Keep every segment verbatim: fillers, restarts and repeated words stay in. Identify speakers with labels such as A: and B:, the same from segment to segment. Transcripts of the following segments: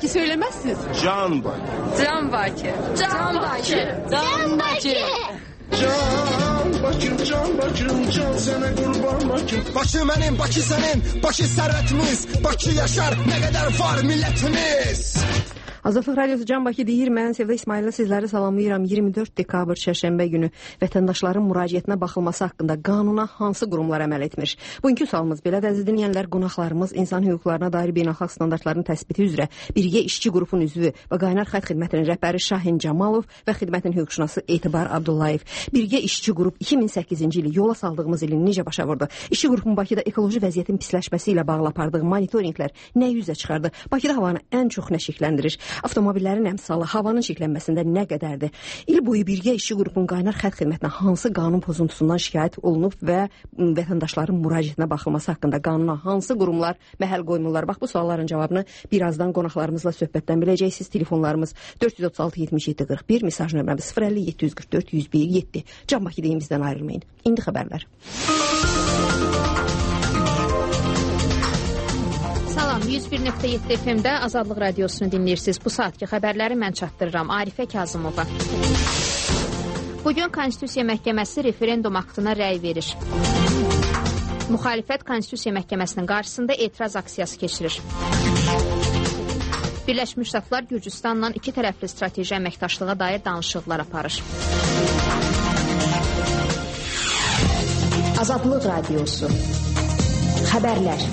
A: Baki söylemezsiniz.
B: Can Baki.
A: Can Baki. Can Baki.
C: Can Baki.
B: Can Bakım, can Bakım, can sana kurban Bakım.
D: Bakı benim, Bakı senin, Bakı servetimiz, Bakı yaşar, ne kadar var milletimiz.
E: Azadlıq Radiosu Can Bakı deyir, mən Sevda İsmail'lə sizləri salamlayıram. iyirmi dörd dekabr çərşənbə günü vətəndaşların müraciətinə baxılması haqqında qanuna hansı qurumlar əməl etmir? Bugünkü sualımız belədir, əziz dinləyənlər, qonaqlarımız insan hüquqlarına dair beynəlxalq standartların təsbiti üzrə Birgə İşçi qrupun üzvü və Qaynar Xətt Xidmətinin rəhbəri Şahin Camalov və xidmətin hüquqşünası Etibar Abdullayev. Birgə İşçi qrup iki min səkkizinci ili yola saldığımız ilin necə başa vurdu? İşçi qrupun Bakıda ekoloji vəziyyətin pisləşməsi ilə bağlı apardığı monitorinqlər nə üzə çıxardı? Bakıda havanı ən çox nə şikləndirir? Avtomobillərin əmsalı havanın şiklənməsində nə qədərdir? İl boyu Birgə İşçi qrupunun Qaynar Xətt Xidmətinə hansı qanun pozuntusundan şikayət olunub və vətəndaşların müraciətinə baxılması haqqında qanuna hansı qurumlar məhəl qoymurlar? Bax, bu sualların cavabını birazdan qonaqlarımızla söhbətdən biləcəksiniz. Telefonlarımız dörd yüz otuz altı yetmiş yeddi qırx bir, mesaj nömrəmiz sıfır əlli yeddi yüz qırx dörd yüz bir yeddi. Can Bakı deyin, bizdən ayrılmayın. İndi xəbərlər.
F: yüz bir nöqtə yeddi F M-də Azadlıq Radiosunu dinləyirsiniz. Bu saatki xəbərləri mən çatdırıram. Arifə Kazımova. Bugün Konstitusiya Məhkəməsi referendum aktına rəy verir. Müxalifət Konstitusiya Məhkəməsinin qarşısında etiraz aksiyası keçirir. Birləşmiş Ştatlar Gürcüstanla iki tərəfli strateji əməkdaşlığa dair danışıqlar aparır. Azadlıq Radiosu. Xəbərlər.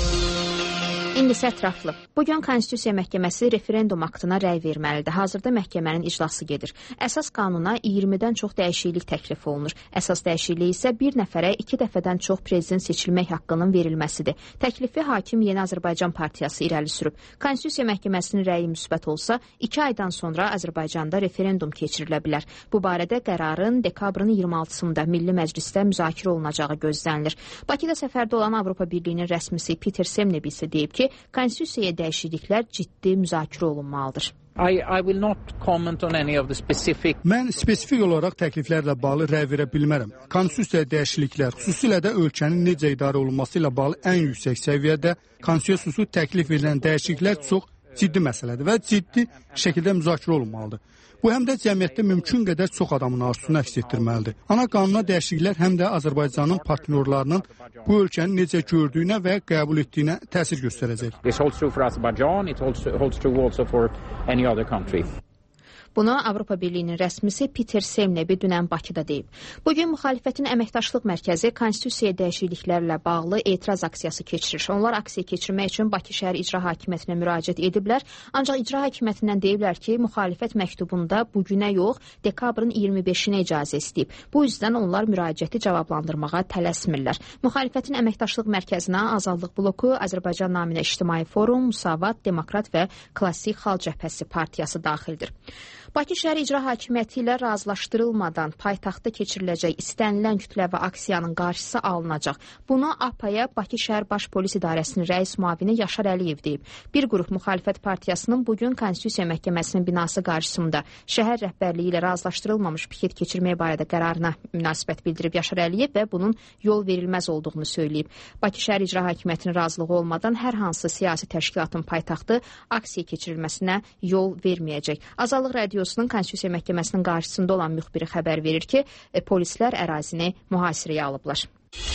F: İndi isə ətraflı. Bugün Konstitusiya Məhkəməsi referendum aktına rəy verməlidir. Hazırda məhkəmənin iclası gedir. Əsas qanuna iyirmidən çox dəyişiklik təklif olunur. Əsas dəyişiklik isə bir nəfərə iki dəfədən çox prezident seçilmək haqqının verilməsidir. Təklifi Hakim Yeni Azərbaycan Partiyası irəli sürüb. Konstitusiya Məhkəməsinin rəyi müsbət olsa, iki aydan sonra Azərbaycanda referendum keçirilə bilər. Bu barədə qərarın dekabrın iyirmi altısında Milli Məclisdə müzakirə olunacağı gözlənilir. Bakıda səfərdə olan Avropa Birliyinin rəsmisi Peter Semnebi isə deyib ki, konstitusiyaya dəyişikliklər ciddi müzakirə olunmalıdır.
G: I, I will not comment on any of the specific...
H: Mən spesifik olaraq təkliflərlə bağlı rəy verə bilmərəm. Konstitusiyaya dəyişikliklər, xüsusilə də ölkənin necə idarə olunması ilə bağlı ən yüksək səviyyədə konstitusiyaya təklif edilən dəyişikliklər çox ciddi məsələdir və ciddi şəkildə müzakirə olunmalıdır. Bu həm də cəmiyyətdə mümkün qədər çox adamın arzusunu əks etdirməlidir. Ana qanuna dəyişikliklər həm də Azərbaycanın partnyorlarının bu ölkəni necə gördüyünə və qəbul etdiyinə təsir göstərəcək.
G: This holds true for Azerbaijan, it holds, holds true also for any other country.
F: Bunu Avropa Birliyinin rəsmisi Peter Semnebi dünən Bakıda deyib. Bugün müxalifətin əməkdaşlıq mərkəzi konstitusiyaya dəyişikliklərlə bağlı etiraz aksiyası keçirir. Onlar aksiya keçirmək üçün Bakı şəhər icra hakimiyyətinə müraciət ediblər. Ancaq icra hakimiyyətindən deyiblər ki, müxalifət məktubunda bugünə yox, dekabrın iyirmi beşinə icazə istəyib. Bu yüzdən onlar müraciəti cavablandırmağa tələsmirlər. Müxalifətin əməkdaşlıq mərkəzinə Azadlıq bloku, Azərbaycan naminə İctimai Forum, Musavat, Demokrat və Klassik Xalq Cəbhəsi partiyası daxildir. Bakı şəhər icra hakimiyyəti ilə razılaşdırılmadan paytaxtda keçiriləcək istənilən kütləvi aksiyanın qarşısı alınacaq. Bunu A P A-ya Bakı şəhər baş polis idarəsinin rəis müavini Yaşar Əliyev deyib. Bir qrup müxalifət partiyasının bugün Konstitusiya Məhkəməsinin binası qarşısında şəhər rəhbərliyi ilə razılaşdırılmamış piket keçirmək barədə qərarına münasibət bildirib Yaşar Əliyev və bunun yol verilməz olduğunu söyləyib. Bakı şəhər icra hakimiyyətinin razılığı olmadan hər hansı siyasi təşkilatın paytaxtı aksiya keçirilməsinə yol verməyəcək. Azadlıq Radiosunun Konstitusiya Məhkəməsinin qarşısında olan müxbiri xəbər verir ki, e, polislər ərazini mühasirəyə alıblar.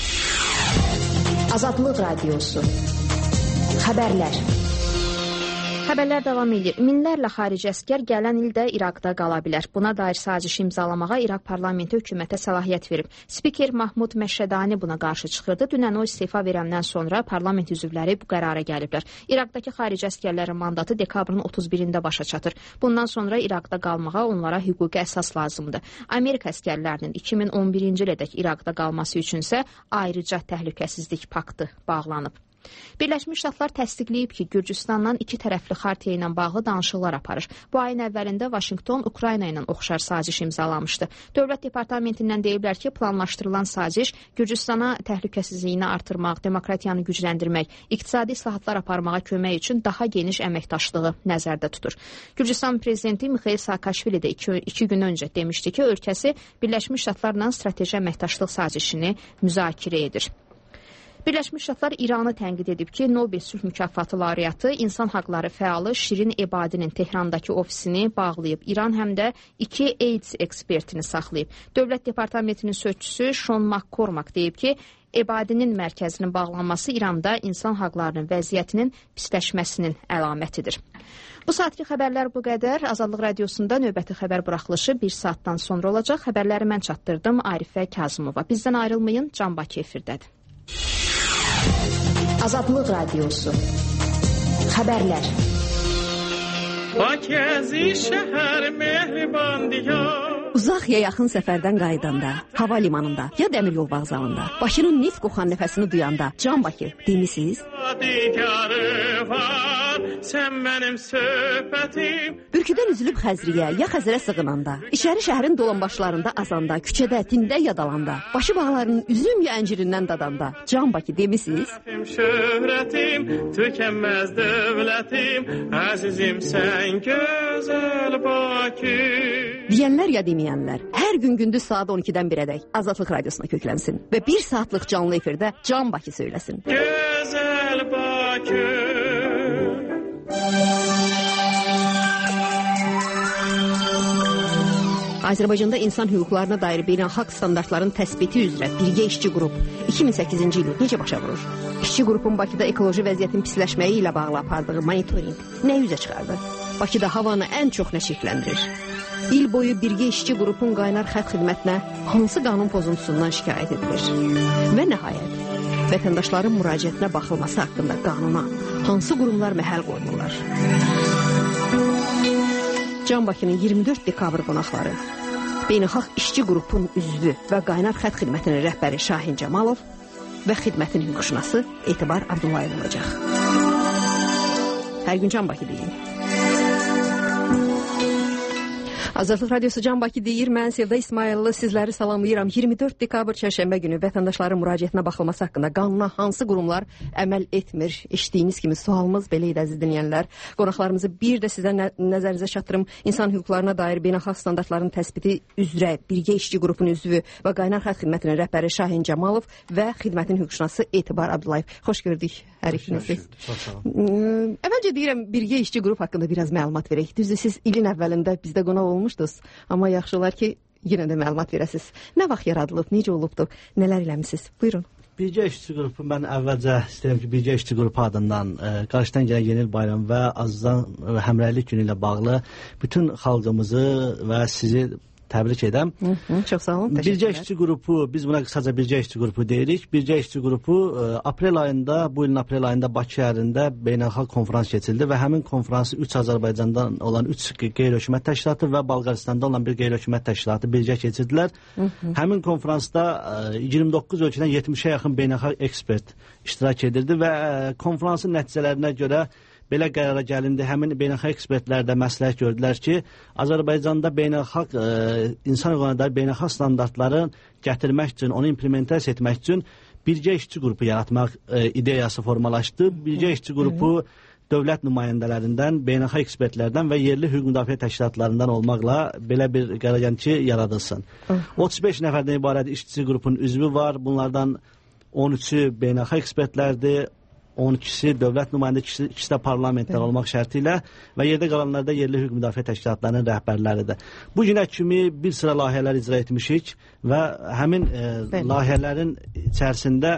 F: Azadlıq Radiosu. Xəbərlər. Xəbərlər davam edir. Minlərlə xarici əskər gələn ildə İraqda qala bilər. Buna dair saziş imzalamağa İraq parlamenti hökumətə səlahiyyət verib. Spiker Mahmud Məşədani buna qarşı çıxırdı. Dünən o istefa verəndən sonra parlament üzvləri bu qərara gəliblər. İraqdakı xarici əskərlərin mandatı dekabrın otuz birində başa çatır. Bundan sonra İraqda qalmağa onlara hüquqi əsas lazımdır. Amerika əskərlərinin iki min on birinci ilədək İraqda qalması üçünsə ayrıca təhlükəsizlik paktı bağlanıb. Birləşmiş Ştatlar təsdiqləyib ki, Gürcüstanla iki tərəfli xartiya ilə bağlı danışıqlar aparır. Bu ayın əvvəlində Vaşinqton Ukrayna ilə oxşar saziş imzalamışdı. Dövlət Departamentindən deyiblər ki, planlaşdırılan saziş Gürcüstana təhlükəsizliyini artırmaq, demokratiyanı gücləndirmək, iqtisadi islahatlar aparmağa kömək üçün daha geniş əməkdaşlığı nəzərdə tutur. Gürcüstan prezidenti Mixail Saakashvili də iki, iki gün öncə demişdi ki, ölkəsi Birləşmiş Ştatlarla strateji əməkdaşlıq sazişini müzakirə edir. Birləşmiş Ştatlar İranı tənqid edib ki, Nobel sülh mükafatı laureatı insan haqları fəalı Şirin Ebadinin Tehrandakı ofisini bağlayıb. İran həm də iki AIDS ekspertini saxlayıb. Dövlət Departamentinin sözçüsü Sean McCormack deyib ki, Ebadinin mərkəzinin bağlanması İranda insan haqlarının vəziyyətinin pisləşməsinin əlamətidir. Bu saatki xəbərlər bu qədər. Azadlıq Radiosunda növbəti xəbər buraxılışı bir saatdan sonra olacaq. Xəbərləri mən çatdırdım Arifə Kazımova. Bizdən ayrılmayın, Can Bakı efirdədir. Azadlıq Radiosu Xəbərlər
C: Bakızi şəhər mehribandiya
E: Uzaq ya yaxın səfərdən qayıdanda, hava limanında ya dəmir yol vağzalında, Bakının neft qoxan nəfəsini duyanda, Can Bakı demisiniz?
C: Sən mənim söhbətim
E: Bürküdən üzülüb Xəzriyə ya Xəzərə sığınanda, içəri şəhərin dolanbaşlarında azanda, küçədə, tində yadalanda, başı bağlarının üzüm ya əncirindən dadanda, Can Bakı demisiniz?
C: Şöhrətim, tükənməz dövlətim, əzizim sən gözəl Bakı.
E: Deyənlər ya deməyənlər, hər gün gündüz saat on ikidən birədək Azadlıq Radiosuna köklənsin və bir saatlıq canlı efirdə Can Bakı söyləsin.
C: Gözəl Bakı.
E: Azərbaycanda insan hüquqlarına dair beynəlxalq standartların təsbiti üzrə birgə işçi qrup iki min səkkizinci ili necə başa vurur? İşçi qrupun Bakıda ekoloji vəziyyətin pisləşməyi ilə bağlı apardığı monitorinq nə üzə çıxardı? Bakıda havanı ən çox nə çirkləndirir? İl boyu birgə işçi qrupun qaynar xətt xidmətinə hansı qanun pozuntusundan şikayət edilir? Və nəhayət, vətəndaşların müraciətinə baxılması haqqında qanuna hansı qurumlar məhəl qoymurlar? Can Bakının iyirmi dörd dekabr qonaqları, beynəlxalq işçi qrupun üzvü və qaynar xətt xidmətinin rəhbəri Şahin Camalov və xidmətin hüquqşünası Etibar Abdullayev olacaq. Hər gün Can Bakı deyin. Azadlıq Radiosu Can Bakı deyir, mən Sevda İsmayıllı sizləri salamlayıram. iyirmi dörd dekabr çərşənbə günü vətəndaşların müraciətinə baxılması haqqında qanuna hansı qurumlar əməl etmir? Eşitdiyiniz kimi sualımız belə idi, əziz dinləyənlər. Qonaqlarımızı bir də sizə nə nəzərinizə çatdırım. İnsan hüquqlarına dair beynəlxalq standartların təsbiti üzrə birgə işçi qrupun üzvü və qaynar xətt xidmətinin rəhbəri Şahin Camalov və xidmətin hüquqşünası Etibar Abdullayev. Xoş gördük hər ikinizi. Əvvəlcə deyirəm, birgə işçi qrup haqqında biraz məlumat verək. Düzdür, siz ilin əvvəlində bizdə qonaq olmuşdunuz, amma yaxşı olar ki, yenə də məlumat verəsiniz. Nə vaxt yaradılıb, necə olubdur, nələr eləmisiniz? Buyurun.
I: Birgə işçi qrupu, mən əvvəlcə istəyirəm ki, Birgə işçi qrupu adından e, qarşıdan gələn Yeni il bayramı və azdan həmrəylik günü ilə bağlı bütün xalqımızı və sizi təbrik edəm.
E: Hı -hı, çox sağ olun, təşəkkürlər.
I: Birgə işçi qrupu, biz buna qısaca Birgə işçi qrupu deyirik. Birgə işçi qrupu e, aprel ayında, bu ilin aprel ayında Bakı şəhərində beynəlxalq konferans keçildi və həmin konfransı üç Azərbaycandan olan üç qeyri-hökumət təşkilatı və Balqaristanda olan bir qeyri-hökumət təşkilatı birgə keçirdilər. Hı -hı. Həmin konferansda e, iyirmi doqquz ölkədən yetmişə yaxın beynəlxalq ekspert iştirak edirdi və e, konferansın nəticələrinə görə belə qərara gəlindi. Həmin beynəlxalq ekspertlər də məsləhət gördülər ki, Azərbaycanda beynəlxalq e, insan hüquqlarına dair beynəlxalq standartları gətirmək üçün, onu implementasiya etmək üçün birgə işçi qrupu yaratmaq e, ideyası formalaşdı. Birgə işçi qrupu dövlət nümayəndələrindən, beynəlxalq ekspertlərdən və yerli hüquq müdafiə təşkilatlarından olmaqla belə bir qərar gəldi ki, yaradılsın. otuz beş nəfərdən ibarət işçi qrupunun üzvü var. Bunlardan on üçü beynəlxalq ekspertlərdir. on ikisi dövlət nümayəndə, ikisi də parlamentlər olmaq şərti ilə və yerdə qalanlar da yerli hüquq müdafiə təşkilatlarının rəhbərləridir. Bu günə kimi bir sıra layihələr icra etmişik və həmin e, layihələrin içərisində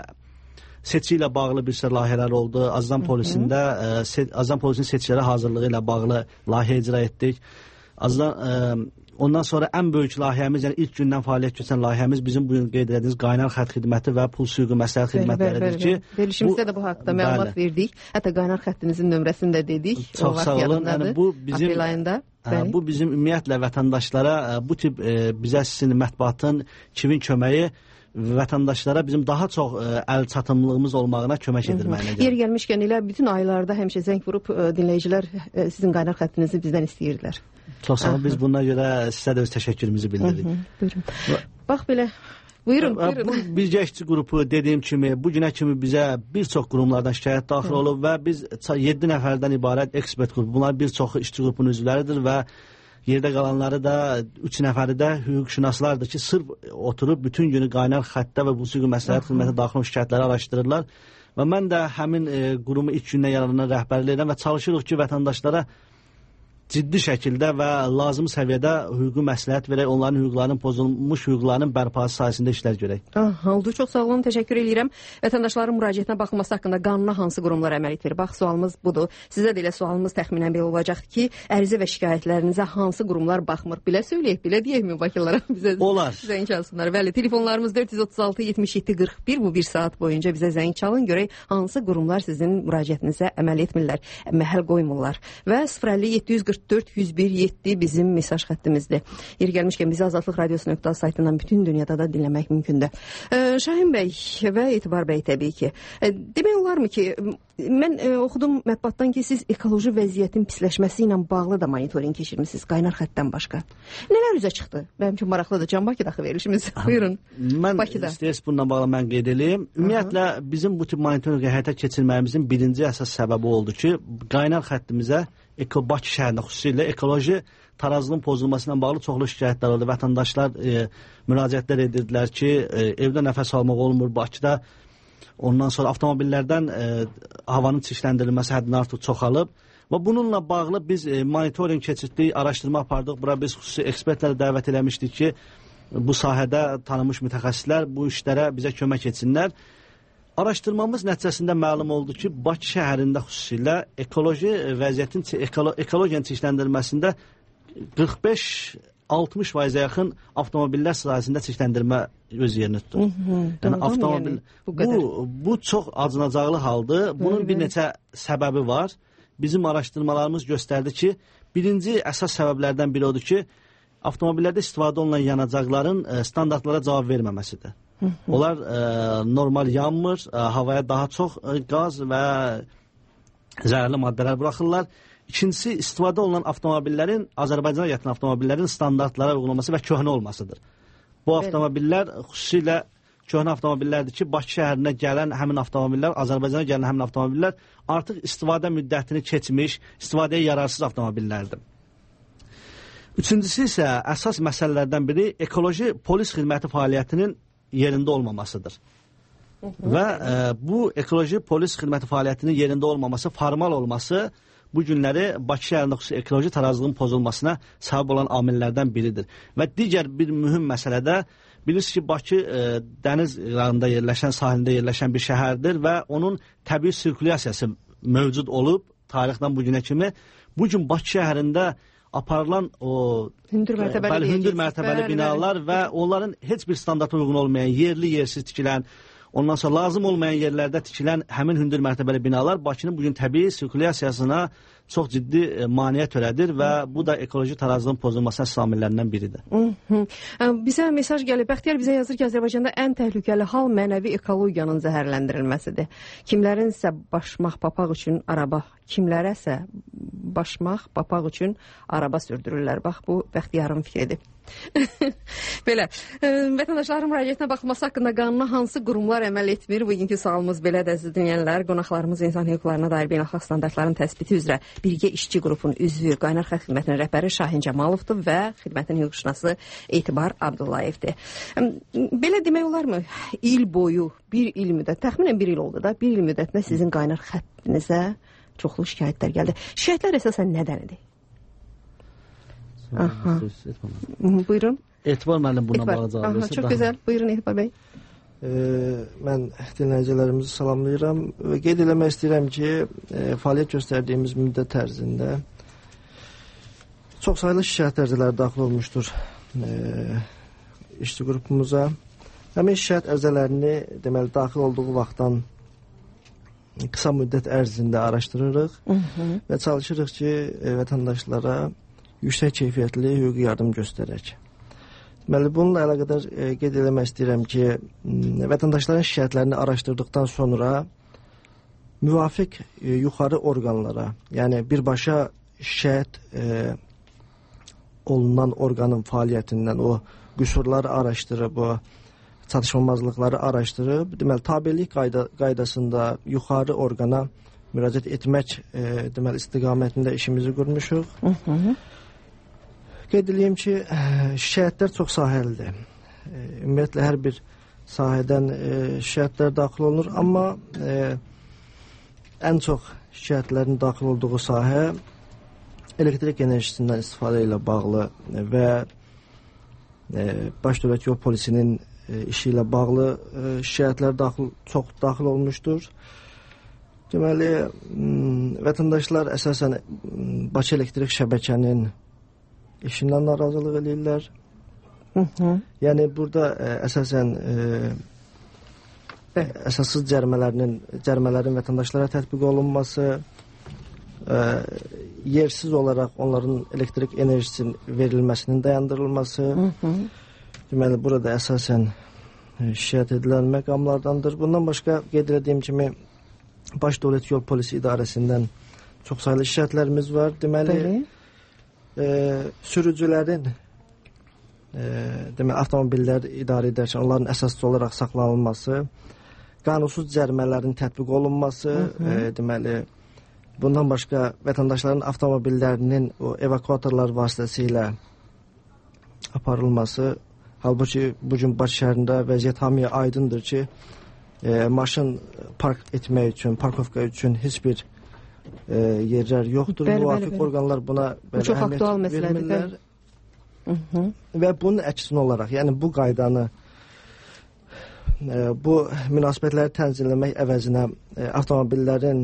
I: seçki ilə bağlı bir sıra layihələr oldu. Azdan polisində, e, se, Azdan polisin seçkilərə hazırlığı ilə bağlı layihə icra etdik. Azdan e, Ondan sonra ən böyük layihəmiz, yəni ilk gündən fəaliyyət göstərən layihəmiz bizim bu gün qeyd etdiyimiz qaynar xətt xidməti və pul suyu məsləhət xidmətləridir ki,
E: verilişimizdə də bu haqqda məlumat verdik. Hətta qaynar xəttinizin nömrəsini də dedik.
I: Çox sağ olun. Yəni bu bizim
E: aprel ayında.
I: Ə, bu bizim ümumiyyətlə vətəndaşlara ə, bu tip ə, bizə sizin mətbuatın, kimin köməyi vətəndaşlara bizim daha çox ə, əl çatımlığımız olmağına kömək edilməyinə gəlir.
E: Yer gəlmişkən elə bütün aylarda həmişə zəng vurub ə, dinləyicilər ə, sizin qaynar xəttinizi bizdən istəyirdilər.
I: Çox sağ olun. Biz buna görə sizə də öz təşəkkürümüzü bildiririk.
E: Hı -hı, buyurun. Bax belə. Buyurun, buyurun.
I: Bu birgə işçi qrupu dediyim kimi bu günə kimi bizə bir çox qurumlardan şikayət daxil olub və biz yeddi nəfərdən ibarət ekspert qrupu. Bunlar bir çoxu işçi qrupunun üzvləridir və Yerdə qalanları da üç nəfəri də hüquqşünaslardır ki, sırf oturub bütün günü qaynar xəttə və musiqi məsləhət xidmətinə daxil olmuş şikayətləri araşdırırlar. Və mən də həmin e, qurumu ilk gündən yararlanan rəhbərlik edirəm və çalışırıq ki, vətəndaşlara ciddi şəkildə və lazım səviyyədə hüquqi məsləhət verək, onların hüquqlarının pozulmuş hüquqlarının bərpası sayəsində işlər görək.
E: Oldu, çox sağ olun, təşəkkür edirəm. Vətəndaşların müraciətinə baxılması haqqında qanuna hansı qurumlar əməl etmir? Bax, sualımız budur. Sizə də elə sualımız təxminən belə olacaq ki, ərizə və şikayətlərinizə hansı qurumlar baxmır? Bilə söyləyək, bilə deyək mi bakılara? Bizə
I: Olar.
E: Zəng çalsınlar. Bəli, telefonlarımız dörd yüz otuz altı yetmiş yeddi qırx bir, bu bir saat boyunca bizə zəng çalın, görək hansı qurumlar sizin müraciətinizə əməl etmirlər, məhəl qoymurlar. Və sıfır əlli yeddi yüz qırx dörd yüz bir yeddi bizim mesaj xəttimizdir. Yeri gəlmişkən bizi Azadlıq Radiosu nöqtə saytından bütün dünyada da dinləmək mümkündür. Ee, Şahin bəy və Etibar bəy təbii ki. E, demək olarmı ki, mən e, oxudum mətbuatdan ki, siz ekoloji vəziyyətin pisləşməsi ilə bağlı da monitoring keçirmisiniz, qaynar xəttdən başqa. Nələr üzə çıxdı? Mənim üçün maraqlıdır. Can Bakıda verilişimiz. Buyurun.
I: Mən istəyirəm bununla bağlı mən qeyd edeyim. Ümumiyyətlə bizim bu tip monitorinqi həyata keçirməyimizin birinci əsas səbəbi oldu ki, qaynar xəttimizə Eko Bakı şəhərində xüsusilə ekoloji tarazlığın pozulması ilə bağlı çoxlu şikayətlər oldu. Vətəndaşlar e, müraciətlər edirdilər ki, e, evdə nəfəs almaq olmur Bakıda. Ondan sonra avtomobillərdən e, havanın çirkləndirilməsi həddindən artıq çoxalıb. Və bununla bağlı biz e, monitoring keçirdik, araşdırma apardıq. Bura biz xüsusi ekspertləri dəvət eləmişdik ki, bu sahədə tanınmış mütəxəssislər bu işlərə bizə kömək etsinlər. Araşdırmamız nəticəsində məlum oldu ki, Bakı şəhərində xüsusilə ekoloji vəziyyətin ekolo ekologiyanın çirkləndirilməsində qırx beş altmış faizə yaxın avtomobillər sahəsində çirkləndirmə öz yerini tutdu. Yəni avtomobil yəni, bu, bu bu çox acınacaqlı haldır. Bunun bir neçə səbəbi var. Bizim araşdırmalarımız göstərdi ki, birinci əsas səbəblərdən biri odur ki, avtomobillərdə istifadə olunan yanacaqların standartlara cavab verməməsidir. Onlar e, normal yanmır, e, havaya daha çox e, qaz və zərərli maddələr buraxırlar. İkincisi, istifadə olunan avtomobillərin, Azərbaycana gətirilən avtomobillərin standartlara uyğunlaması və köhnə olmasıdır. Bu avtomobillər xüsusilə köhnə avtomobillərdir ki, Bakı şəhərinə gələn həmin avtomobillər, Azərbaycana gələn həmin avtomobillər artıq istifadə müddətini keçmiş, istifadəyə yararsız avtomobillərdir. Üçüncüsü isə əsas məsələlərdən biri ekoloji polis xidməti fəaliyyətinin yerində olmamasıdır. Hı -hı. Və e, bu ekoloji polis xidməti fəaliyyətinin yerində olmaması, formal olması bu günləri Bakı şəhərində xüsusi ekoloji tarazlığın pozulmasına səbəb olan amillərdən biridir. Və digər bir mühüm məsələdə bilirsiniz ki, Bakı e, dəniz qırağında yerləşən, sahilində yerləşən bir şəhərdir və onun təbii sirkulyasiyası mövcud olub tarixdən bu günə kimi. Bu gün Bakı şəhərində aparılan o
E: hündür mərtəbəli,
I: bəli, hündür mərtəbəli binalar bəli. Və onların heç bir standarta uyğun olmayan, yerli yersiz tikilən, ondan sonra lazım olmayan yerlərdə tikilən həmin hündür mərtəbəli binalar Bakının bugün təbii sirkulyasiyasına çox ciddi e, maneə törədir və bu da ekoloji tarazlığın pozulmasına samillərindən biridir. Hı
E: -hı. Bizə mesaj gəlib. Bəxtiyar bizə yazır ki, Azərbaycanda ən təhlükəli hal mənəvi ekologiyanın zəhərləndirilməsidir. Kimlərinsə başmaq papaq üçün araba, kimlərəsə başmaq papaq üçün araba sürdürürlər. Bax, bu Bəxtiyarın fikridir. Belə, e, vətəndaşların müraciətinə baxılması haqqında qanuna hansı qurumlar əməl etmir? Bugünkü sualımız belədir, əziz dinləyənlər. Qonaqlarımız insan hüquqlarına dair beynəlxalq standartların təsbiti üzrə Birgə İşçi qrupun üzvü, qaynar xətt xidmətinin rəhbəri Şahin Cəmalovdur və xidmətin hüquqşünası Etibar Abdullayevdir. Belə demək olarmı? İl boyu, bir il müddət, təxminən bir il oldu da, bir il müddətində sizin qaynar xəttinizə çoxlu şikayətlər gəldi. Şikayətlər əsasən nədən idi? Aha. Buyurun.
I: Etibar müəllim buna bağlı cavab versin.
E: Çox gözəl. Buyurun Etibar bəy.
J: E, mən dinləyicilərimizi salamlayıram və qeyd eləmək istəyirəm ki, e, fəaliyyət göstərdiyimiz müddət ərzində çox saylı şikayət ərizələri daxil olmuşdur e, işçi qrupumuza. Həmin şikayət ərizələrini deməli daxil olduğu vaxtdan qısa müddət ərzində araşdırırıq Hı -hı. və çalışırıq ki, e, vətəndaşlara yüksək keyfiyyətli hüquqi yardım göstərək. Deməli, bununla əlaqədar e, qeyd eləmək istəyirəm ki, vətəndaşların şikayətlərini araşdırdıqdan sonra müvafiq e, yuxarı orqanlara, yəni birbaşa şikayət e, olunan orqanın fəaliyyətindən o qüsurları araşdırıb, o çatışmamazlıqları araşdırıb, deməli, tabelik qayda, qaydasında yuxarı orqana müraciət etmək e, deməli, istiqamətində işimizi qurmuşuq. Hı -hı. Qeyd edeyim ki, şikayətlər çox sahəlidir. Ümumiyyətlə hər bir sahədən şikayətlər daxil olunur, amma ən çox şikayətlərin daxil olduğu sahə elektrik enerjisindən istifadə ilə bağlı və Baş Dövlət Yol Polisinin işi ilə bağlı şikayətlər daxil, çox daxil olmuşdur. Deməli, vətəndaşlar əsasən Bakı elektrik şəbəkənin işindən narazılıq edirlər. Hı -hı. Yəni burada ə, əsasən ə, əsassız cərimələrin cərimələrin vətəndaşlara tətbiq olunması, ə, yersiz olaraq onların elektrik enerjisinin verilməsinin dayandırılması. Hı -hı. Deməli burada əsasən şikayət edilən məqamlardandır. Bundan başqa qeyd etdiyim kimi Baş Dövlət Yol Polisi İdarəsindən çoxsaylı şikayətlərimiz var. Deməli e, sürücülərin e, deməli avtomobillər idarə edərkən onların əsaslı olaraq saxlanılması, qanunsuz cərimələrin tətbiq olunması, hı -hı. E, deməli bundan başqa vətəndaşların avtomobillərinin o evakuatorlar vasitəsilə aparılması. Halbuki bugün Bakı şəhərində vəziyyət hamıya aydındır ki, e, maşın park etmək üçün, parkovka üçün heç bir e, yerlər yoxdur.
E: Bəli,
J: Müvafiq
E: bəli, bəli.
J: orqanlar buna
E: bu çox aktual məsələdir.
J: Və bunun əksinə olaraq, yəni bu qaydanı, e, bu münasibətləri tənzimləmək əvəzinə e, avtomobillərin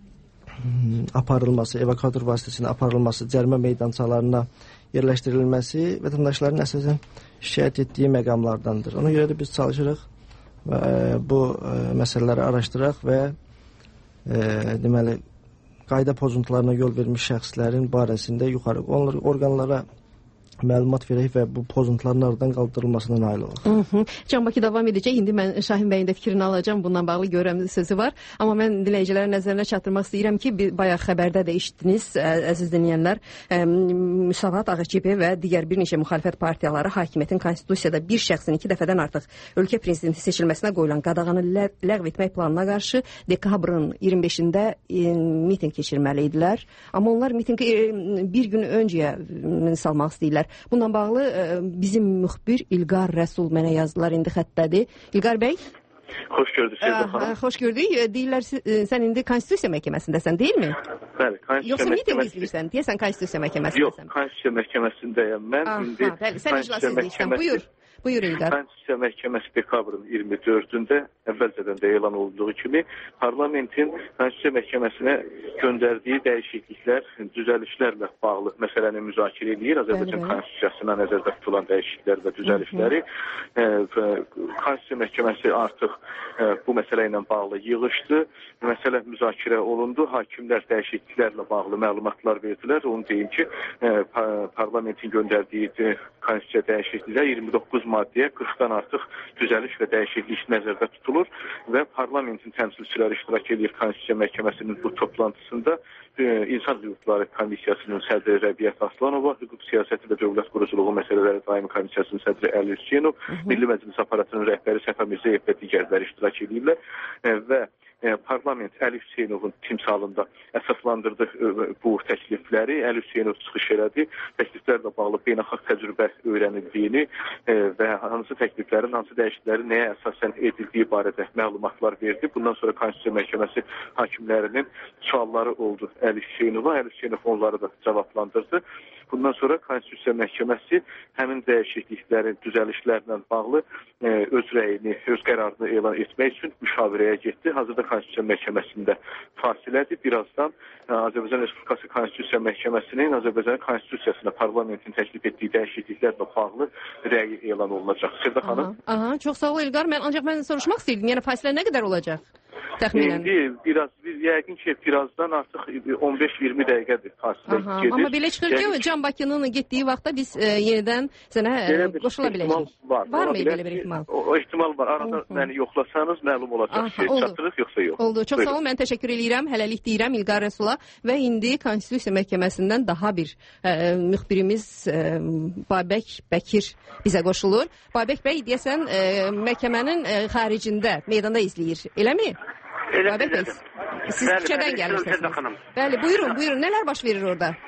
J: aparılması, evakuator vasitəsilə aparılması, cərimə meydançalarına yerləşdirilməsi vətəndaşların əsasən şikayət etdiyi məqamlardandır. Ona görə də biz çalışırıq və bu ə, məsələləri araşdıraq və ə, deməli qayda pozuntularına yol vermiş şəxslərin barəsində yuxarı orqanlara məlumat verək və bu pozuntuların aradan qaldırılmasına nail olaq.
E: Can Bakı davam edəcək. İndi mən Şahin bəyin də fikrini alacağım. Bundan bağlı görəmli sözü var. Amma mən dinləyicilərin nəzərinə çatdırmaq istəyirəm ki, bir, bayaq xəbərdə də eşitdiniz, əziz dinləyənlər, Müsavat Ağaçepi və digər bir neçə müxalifət partiyaları hakimiyyətin konstitusiyada bir şəxsin iki dəfədən artıq ölkə prezidenti seçilməsinə qoyulan qadağanı lə ləğv etmək planına qarşı dekabrın iyirmi beşində e, miting keçirməli idilər. Amma onlar mitinqi e, bir gün öncəyə salmaq istəyirlər. Bununla bağlı bizim müxbir İlqar Rəsul mənə yazdılar, indi xəttədir. İlqar bəy?
K: Xoş gördük Sevda xanım.
E: Xoş gördük. Deyirlər, sən indi Konstitusiya məhkəməsindəsən, deyil mi?
K: Bəli, Konstitusiya
E: Yoxsa miting izləyirsən? Deyəsən Konstitusiya məhkəməsindəsən.
K: Yox, Konstitusiya məhkəməsindəyəm. Mən
E: Aha,
K: indi
E: bəli, sən iclas izləyirsən. Buyur. Buyur İlqar.
K: Konstitusiya Məhkəməsi dekabrın iyirmi dördündə əvvəlcədən də elan olduğu kimi parlamentin Konstitusiya Məhkəməsinə göndərdiyi dəyişikliklər, düzəlişlərlə bağlı məsələni müzakirə edir. Azərbaycan Konstitusiyasına nəzərdə tutulan dəyişikliklər və düzəlişləri. E, Konstitusiya Məhkəməsi artıq e, bu məsələ ilə bağlı yığışdı. Məsələ müzakirə olundu. Hakimlər dəyişikliklərlə bağlı məlumatlar verdilər. Onu deyim ki, e, parlamentin göndərdiyi Konstitusiya dəyişikliklər iyirmi doqquz maddəyə qırxdan artıq düzəliş və dəyişiklik nəzərdə tutulur və parlamentin təmsilçiləri iştirak edir Konstitusiya Məhkəməsinin bu toplantısında. E, İnsan Hüquqları Komissiyasının sədri Rəbiət Aslanova, Hüquq Siyasəti və Dövlət Quruculuğu Məsələləri Daimi Komissiyasının sədri Əli Hüseynov, Milli Məclis Aparatının rəhbəri Səfa Mirzəyev və digərləri iştirak edirlər e, və e, parlament Əli Hüseynovun timsalında əsaslandırdı e, bu təklifləri. Əli Hüseynov çıxış elədi. Təkliflərlə bağlı beynəlxalq təcrübə öyrənildiyini e, və hansı təkliflərin, hansı dəyişikliklərin nəyə əsasən edildiyi barədə məlumatlar verdi. Bundan sonra Konstitusiya Məhkəməsi hakimlərinin sualları oldu Əli Hüseynova. Əli Hüseynov onları da cavablandırdı. Bundan sonra Konstitusiya Məhkəməsi həmin dəyişikliklərin, düzəlişlərlə bağlı e, öz rəyini, öz qərarını elan etmək üçün müşavirəyə getdi. Hazırda Konstitusiya Məhkəməsində fasilədir. Birazdan e, Azərbaycan Respublikası Konstitusiya Məhkəməsinin Azərbaycan Konstitusiyasına parlamentin təklif etdiyi dəyişikliklərlə bağlı rəyi elan olunacaq. Sevda xanım.
E: Aha, aha, çox sağ ol İlqar. Mən ancaq mən soruşmaq istəyirdim. Yəni fasilə nə qədər olacaq? Təxminən.
K: İndi biraz biz yəqin ki birazdan artıq on beş iyirmi dəqiqədir fasilə gedir.
E: Amma belə çıxır ki, Can Bakının getdiyi vaxtda biz e, yenidən sənə e, qoşula biləcəyik.
K: Var,
E: var mı belə bir ehtimal?
K: O, o ehtimal var. Arada uh -huh. məni yoxlasanız məlum olacaq ki, çatırıq yoxsa yox.
E: Oldu. Çox sağ ol. Mən təşəkkür edirəm. Hələlik deyirəm İlqar Rəsula və indi Konstitusiya Məhkəməsindən daha bir e, müxbirimiz e, Babək Bəkir bizə qoşulur. Babək bəy deyəsən e, məhkəmənin e, xaricində, meydanda izləyir. Eləmi?
L: Elə, Babək bəy,
E: siz küçədən gəlirsiniz. Bəli, buyurun, buyurun. Nələr baş verir orada?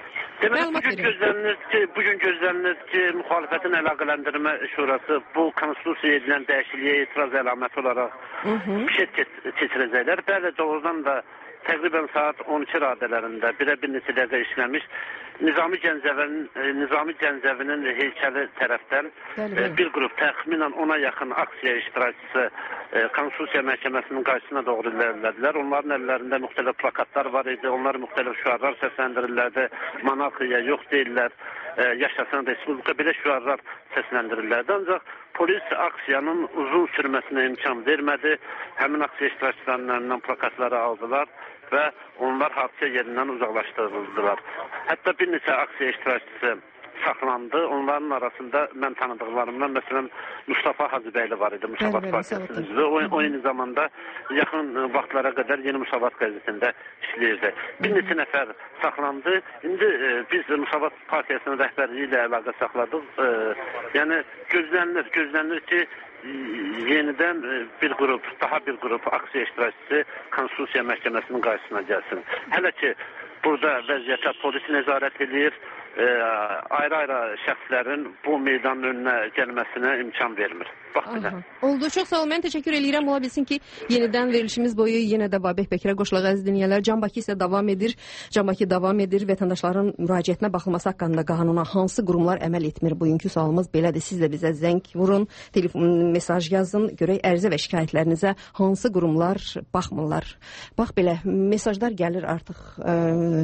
L: Demək, bugün gözlənilir ki, bugün gözlənilir ki, müxalifətin əlaqələndirmə şurası bu konstitusiyaya edilən dəyişikliyə etiraz əlaməti olaraq bir şey keçirəcəklər. Bəli, doğrudan da təqribən saat on iki radələrində birə bir neçə dəqiqə işləmiş Nizami Gəncəvinin, Nizami Gəncəvinin heykəli tərəfdən e, bir qrup təxminən ona yaxın aksiya iştirakçısı e, Konstitusiya Məhkəməsinin qarşısına doğru ilərlədilər. Onların əllərində müxtəlif plakatlar var idi, onlar müxtəlif şüarlar səsləndirirlərdi. Monarxiya yox deyirlər, e, yaşasın Respublika, belə şüarlar səsləndirirlərdi. Ancaq polis aksiyanın uzun sürməsinə imkan vermədi. Həmin aksiya iştirakçılarından plakatları aldılar və onlar hadisə yerindən uzaqlaşdırıldılar. Hətta bir neçə aksiya iştirakçısı saxlandı. Onların arasında mən tanıdıqlarımdan məsələn Mustafa Hacıbəyli var idi, Müsavat Partiyasının üzvü. O, o eyni zamanda yaxın vaxtlara qədər Yeni Müsavat qəzetində işləyirdi. Bir neçə nəfər saxlandı. İndi e, biz Müsavat Partiyasının rəhbərliyi ilə əlaqə saxladıq. E, yəni gözlənilir, gözlənilir ki, yenidən bir qrup, daha bir qrup aksiya iştirakçısı Konstitusiya Məhkəməsinin qarşısına gəlsin. Hələ ki, burada vəziyyətə polis nəzarət edir, e, ayrı-ayrı şəxslərin bu meydanın önünə gəlməsinə imkan vermir. Bax belə.
E: Oldu. Çox sağ ol. Mən təşəkkür eləyirəm. Ola bilsin ki, yenidən verilişimiz boyu yenə də Babək Bəkirə qoşulaq əziz dinləyənlər. Can Bakı isə davam edir. Can Bakı davam edir. Vətəndaşların müraciətinə baxılması haqqında qanuna hansı qurumlar əməl etmir? Bugünkü sualımız belədir. Siz də bizə zəng vurun, telefon, mesaj yazın. Görək ərizə və şikayətlərinizə hansı qurumlar baxmırlar. Bax belə, mesajlar gəlir artıq ə,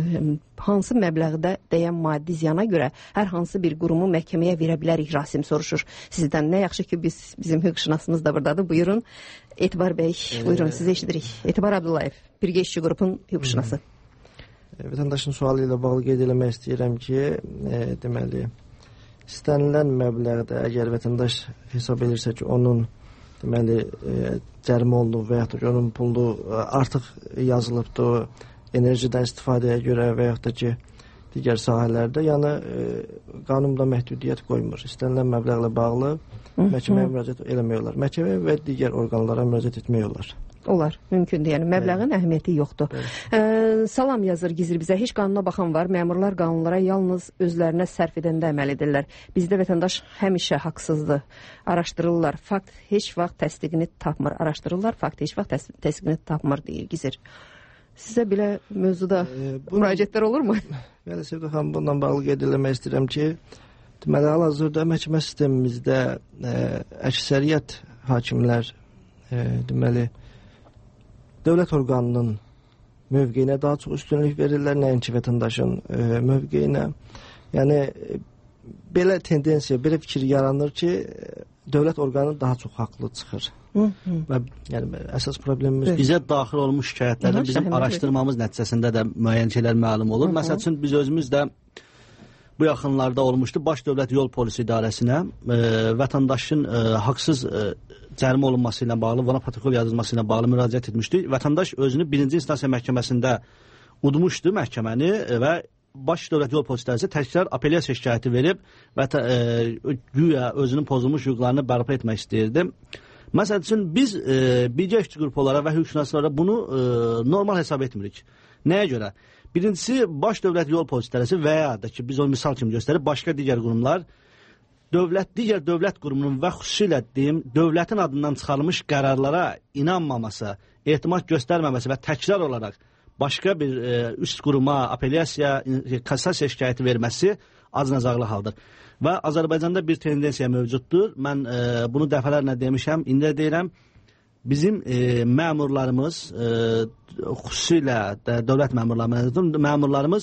E: hansı məbləğdə deyən maddi ziyana görə hər hansı bir qurumu məhkəməyə verə bilərik, Rasim soruşur. Sizdən nə yaxşı ki, biz bizim hüquqşünasımız da buradadır. Buyurun. Etibar bəy, buyurun, sizi eşidirik. Etibar Abdullayev, Birgə İşçi qrupun hüquqşünası.
J: Vətəndaşın sualı ilə bağlı qeyd eləmək istəyirəm ki, e, deməli, istənilən məbləğdə əgər vətəndaş hesab edirsə ki, onun deməli, e, cərimə olunub və yaxud da ki, onun pulu artıq yazılıbdır enerjidən istifadəyə görə və yaxud da ki, digər sahələrdə, yəni e, qanunda məhdudiyyət qoymur. İstənilən məbləğlə bağlı məhkəməyə müraciət eləmək olar. Məhkəməyə və digər orqanlara müraciət etmək olar.
E: Olar, mümkündür. Yəni məbləğin əhəmiyyəti yoxdur. Ə, salam yazır Gizir bizə. Heç qanuna baxan var. Məmurlar qanunlara yalnız özlərinə sərf edəndə əməl edirlər. Bizdə vətəndaş həmişə haqsızdır. Araşdırırlar. Fakt heç vaxt təsdiqini tapmır. Araşdırırlar. Fakt heç vaxt təs təsdiqini tapmır deyir Gizir. Sizə belə mövzuda e, bu, müraciətlər olurmu?
J: Bəli, Sevda xanım, bununla bağlı qeyd eləmək istəyirəm ki, deməli, hal-hazırda məhkəmə sistemimizdə e, əksəriyyət hakimlər e, deməli, dövlət orqanının mövqeyinə daha çox üstünlük verirlər, nəinki vətəndaşın e, mövqeyinə. Yəni, e, belə tendensiya, belə fikir yaranır ki, dövlət orqanı daha çox haqlı çıxır. Hı -hı. Və yəni əsas problemimiz
I: bizə daxil olmuş şikayətlərdə bizim araşdırmamız nəticəsində də müəyyən şeylər məlum olur. Məsəl üçün biz özümüz də bu yaxınlarda olmuşdu. Baş Dövlət Yol Polisi İdarəsinə e, vətəndaşın e, haqsız e, cərimə olunması ilə bağlı, vana protokol yazılması ilə bağlı müraciət etmişdi. Vətəndaş özünü birinci instansiya məhkəməsində udmuşdu məhkəməni və Baş Dövlət Yol Polisi İdarəsi təkrar apellyasiya şikayəti verib və e, güya özünün pozulmuş hüquqlarını bərpa etmək istəyirdi. Məsəl üçün biz e, birgə işçi qrupları və hüquqşünaslara bunu e, normal hesab etmirik. Nəyə görə? Birincisi, Baş Dövlət Yol Polisi İdarəsi və ya da ki, biz onu misal kimi göstərib, başqa digər qurumlar dövlət, digər dövlət qurumunun və xüsusilə deyim, dövlətin adından çıxarılmış qərarlara inanmaması, etimad göstərməməsi və təkrar olaraq başqa bir e, üst quruma apellyasiya, kassasiya şikayəti verməsi acınacaqlı haldır. Və Azərbaycanda bir tendensiya mövcuddur. Mən e, bunu dəfələrlə demişəm, indi də deyirəm. Bizim e, məmurlarımız, e, xüsusilə də dövlət məmurlarımız, məmurlarımız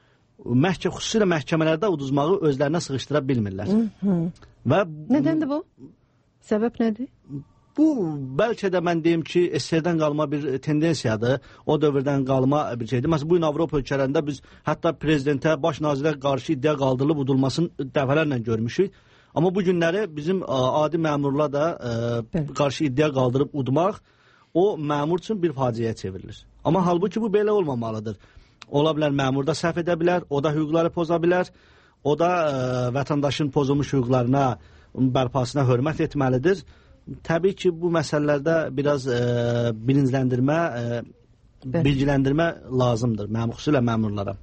I: məhkə, xüsusilə məhkəmələrdə uduzmağı özlərinə sığışdıra bilmirlər. Hı -hı. Və
E: nədəndir bu? Səbəb nədir?
I: Bu, bəlkə də mən deyim ki, S S R-dən qalma bir tendensiyadır. O dövrdən qalma bir şeydir. Məsələn, bu gün Avropa ölkələrində biz hətta prezidentə, baş nazirə qarşı iddia qaldırılıb udulmasını dəfələrlə görmüşük. Amma bu günləri bizim adi məmurla da e, qarşı iddia qaldırıb udmaq o məmur üçün bir faciəyə çevrilir. Amma halbuki bu belə olmamalıdır. Ola bilər məmur da səhv edə bilər, o da hüquqları poza bilər, o da e, vətəndaşın pozulmuş hüquqlarına, bərpasına hörmət etməlidir. Təbii ki, bu məsələlərdə biraz e, bilinçləndirmə e, bilgiləndirmə lazımdır, mənim xüsusilə məmurlara.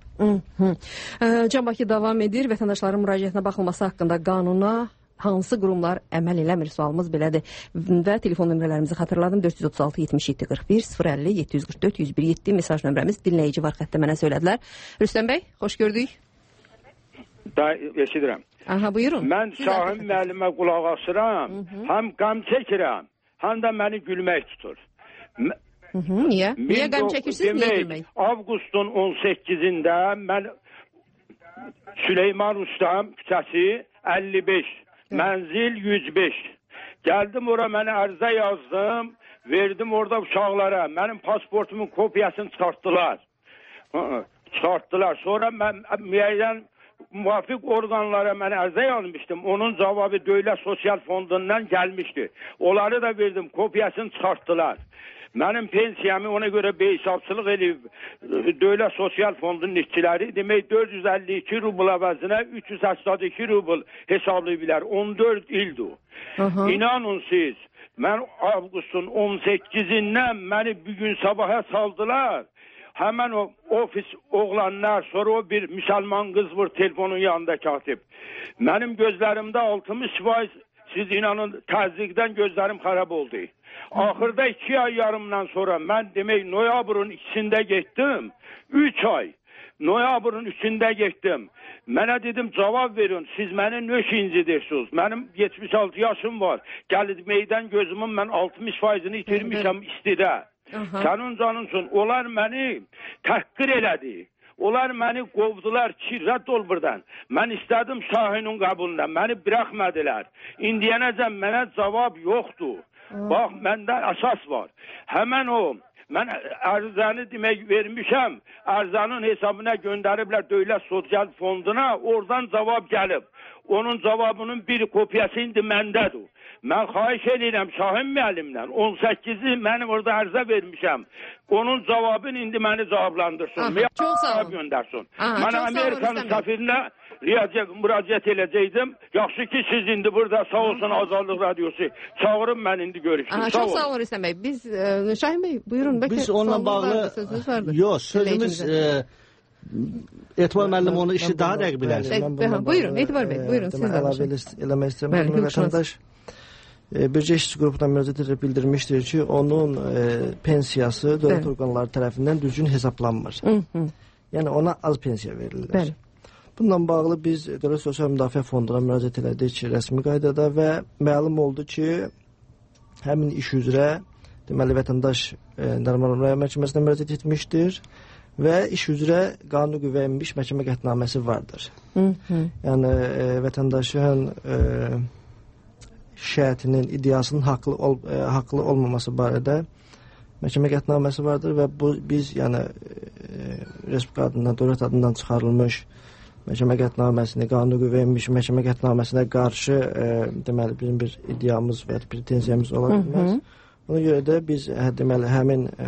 E: Can Bakı davam edir. Vətəndaşların müraciətinə baxılması haqqında qanuna hansı qurumlar əməl eləmir? Sualımız belədir. Və telefon nömrələrimizi xatırladım. dörd yüz otuz altı yetmiş yeddi qırx bir, sıfır əlli yeddi yüz qırx dörd yüz bir yeddi mesaj nömrəmiz. Dinləyici var xəttə, mənə söylədilər. Rüstəm bəy, xoş gördük.
M: Da, eşidirəm.
E: Aha, buyurun.
M: Mən Şahin müəllimə qulaq asıram, həm qəm çəkirəm, həm də məni gülmək tutur.
E: Hı -hı, niyə? Niyə qəm çəkirsiniz, niyə gülmək?
M: Avqustun on səkkizində mən Süleyman Rustam küçəsi əlli beş, mənzil yüz beş. Gəldim ora, mənə ərizə yazdım, verdim orada uşaqlara. Mənim pasportumun kopyasını çıxartdılar. Çıxartdılar. Sonra mən müəyyən müvafiq orqanlara mən ərizə yazmışdım. Onun cavabı Dövlət Sosial Fondundan gəlmişdi. Onları da verdim, kopyasını çıxartdılar. Mənim pensiyamı ona görə beyhesabçılıq edib Dövlət Sosial Fondunun işçiləri demək dörd yüz əlli iki rubl əvəzinə üç yüz səksən iki rubl hesablayırlar. on dörd ildir o. İnanın siz, mən avqustun on səkkizindən məni bugün sabaha saldılar. Həmən o ofis oğlanlar, sonra o bir müsəlman qız var telefonun yanında katib. Mənim gözlərimdə altmış faiz, siz inanın, təzyiqdən gözlərim xarab oldu. Axırda iki ay yarımdan sonra mən demək noyabrın ikisində getdim. Üç ay noyabrın üçündə getdim. Mənə dedim cavab verin, siz məni nöş incidirsiniz. Mənim yetmiş altı yaşım var. Gəlməkdən gözümün mən altmış faizini itirmişəm istidə. Sənin canınsın. Onlar məni təhqir elədi. Onlar məni qovdular ki, rədd ol buradan. Mən istədim Şahinin qəbulundan. Məni bıraxmadılar. İndiyənəcən mənə cavab yoxdur. Bax, məndə əsas var. Həmən o, mən ərzəni demək vermişəm, ərzanın hesabına göndəriblər Dövlət Sosial Fonduna, oradan cavab gəlib. Onun cavabının bir kopyası indi məndədir. Mən xahiş edirəm Şahin müəllimdən, on səkkizi mənim orada ərzə vermişəm. Onun cavabını indi məni cavablandırsın.
E: Aha, çox sağ olun.
M: Göndərsin.
E: Aha,
M: mən Amerikanın səfirinə müraciət edəcəkdim. Yaxşı ki, siz indi burada sağ olsun Azadlıq Radiosu. Çağırın, mən indi görüşdüm.
E: Aha,
M: sağ
E: çox
M: olun.
E: sağ olun Rüstəm bəy. Biz, e, Şahin bəy, buyurun. Bəlkə
I: Biz onunla bağlı, yox, sözümüz... E, Etibar müəllim onu işi daha dəqiq bilər.
E: Buyurun, Etibar bəy, buyurun.
J: Mən əlavə eləmək istəyirəm. Vətəndaş Bircə İşçi qrupuna müraciət edib bildirmişdir ki, onun e, pensiyası dövlət orqanları tərəfindən düzgün hesablanmır. Hı -hı. Yəni ona az pensiya verirlər. Bəli. Bununla bağlı biz Dövlət Sosial Müdafiə Fonduna müraciət elədik rəsmi qaydada və məlum oldu ki, həmin iş üzrə deməli vətəndaş e, Dərman Raya Məhkəməsinə müraciət etmişdir və iş üzrə qanuni qüvvəyə minmiş məhkəmə qətnaməsi vardır. Hı -hı. Yəni e, vətəndaşın e, şikayətinin, iddiasının haqlı, ol, e, haqlı olmaması barədə məhkəmə qətnaməsi vardır və bu biz yəni e, Respublika adından, dövlət adından çıxarılmış məhkəmə qətnaməsini, qanuni qüvvəyə minmiş məhkəmə qətnaməsinə qarşı e, deməli bizim bir iddiamız və pretensiyamız ola bilməz. Ona görə də biz hə, deməli həmin e,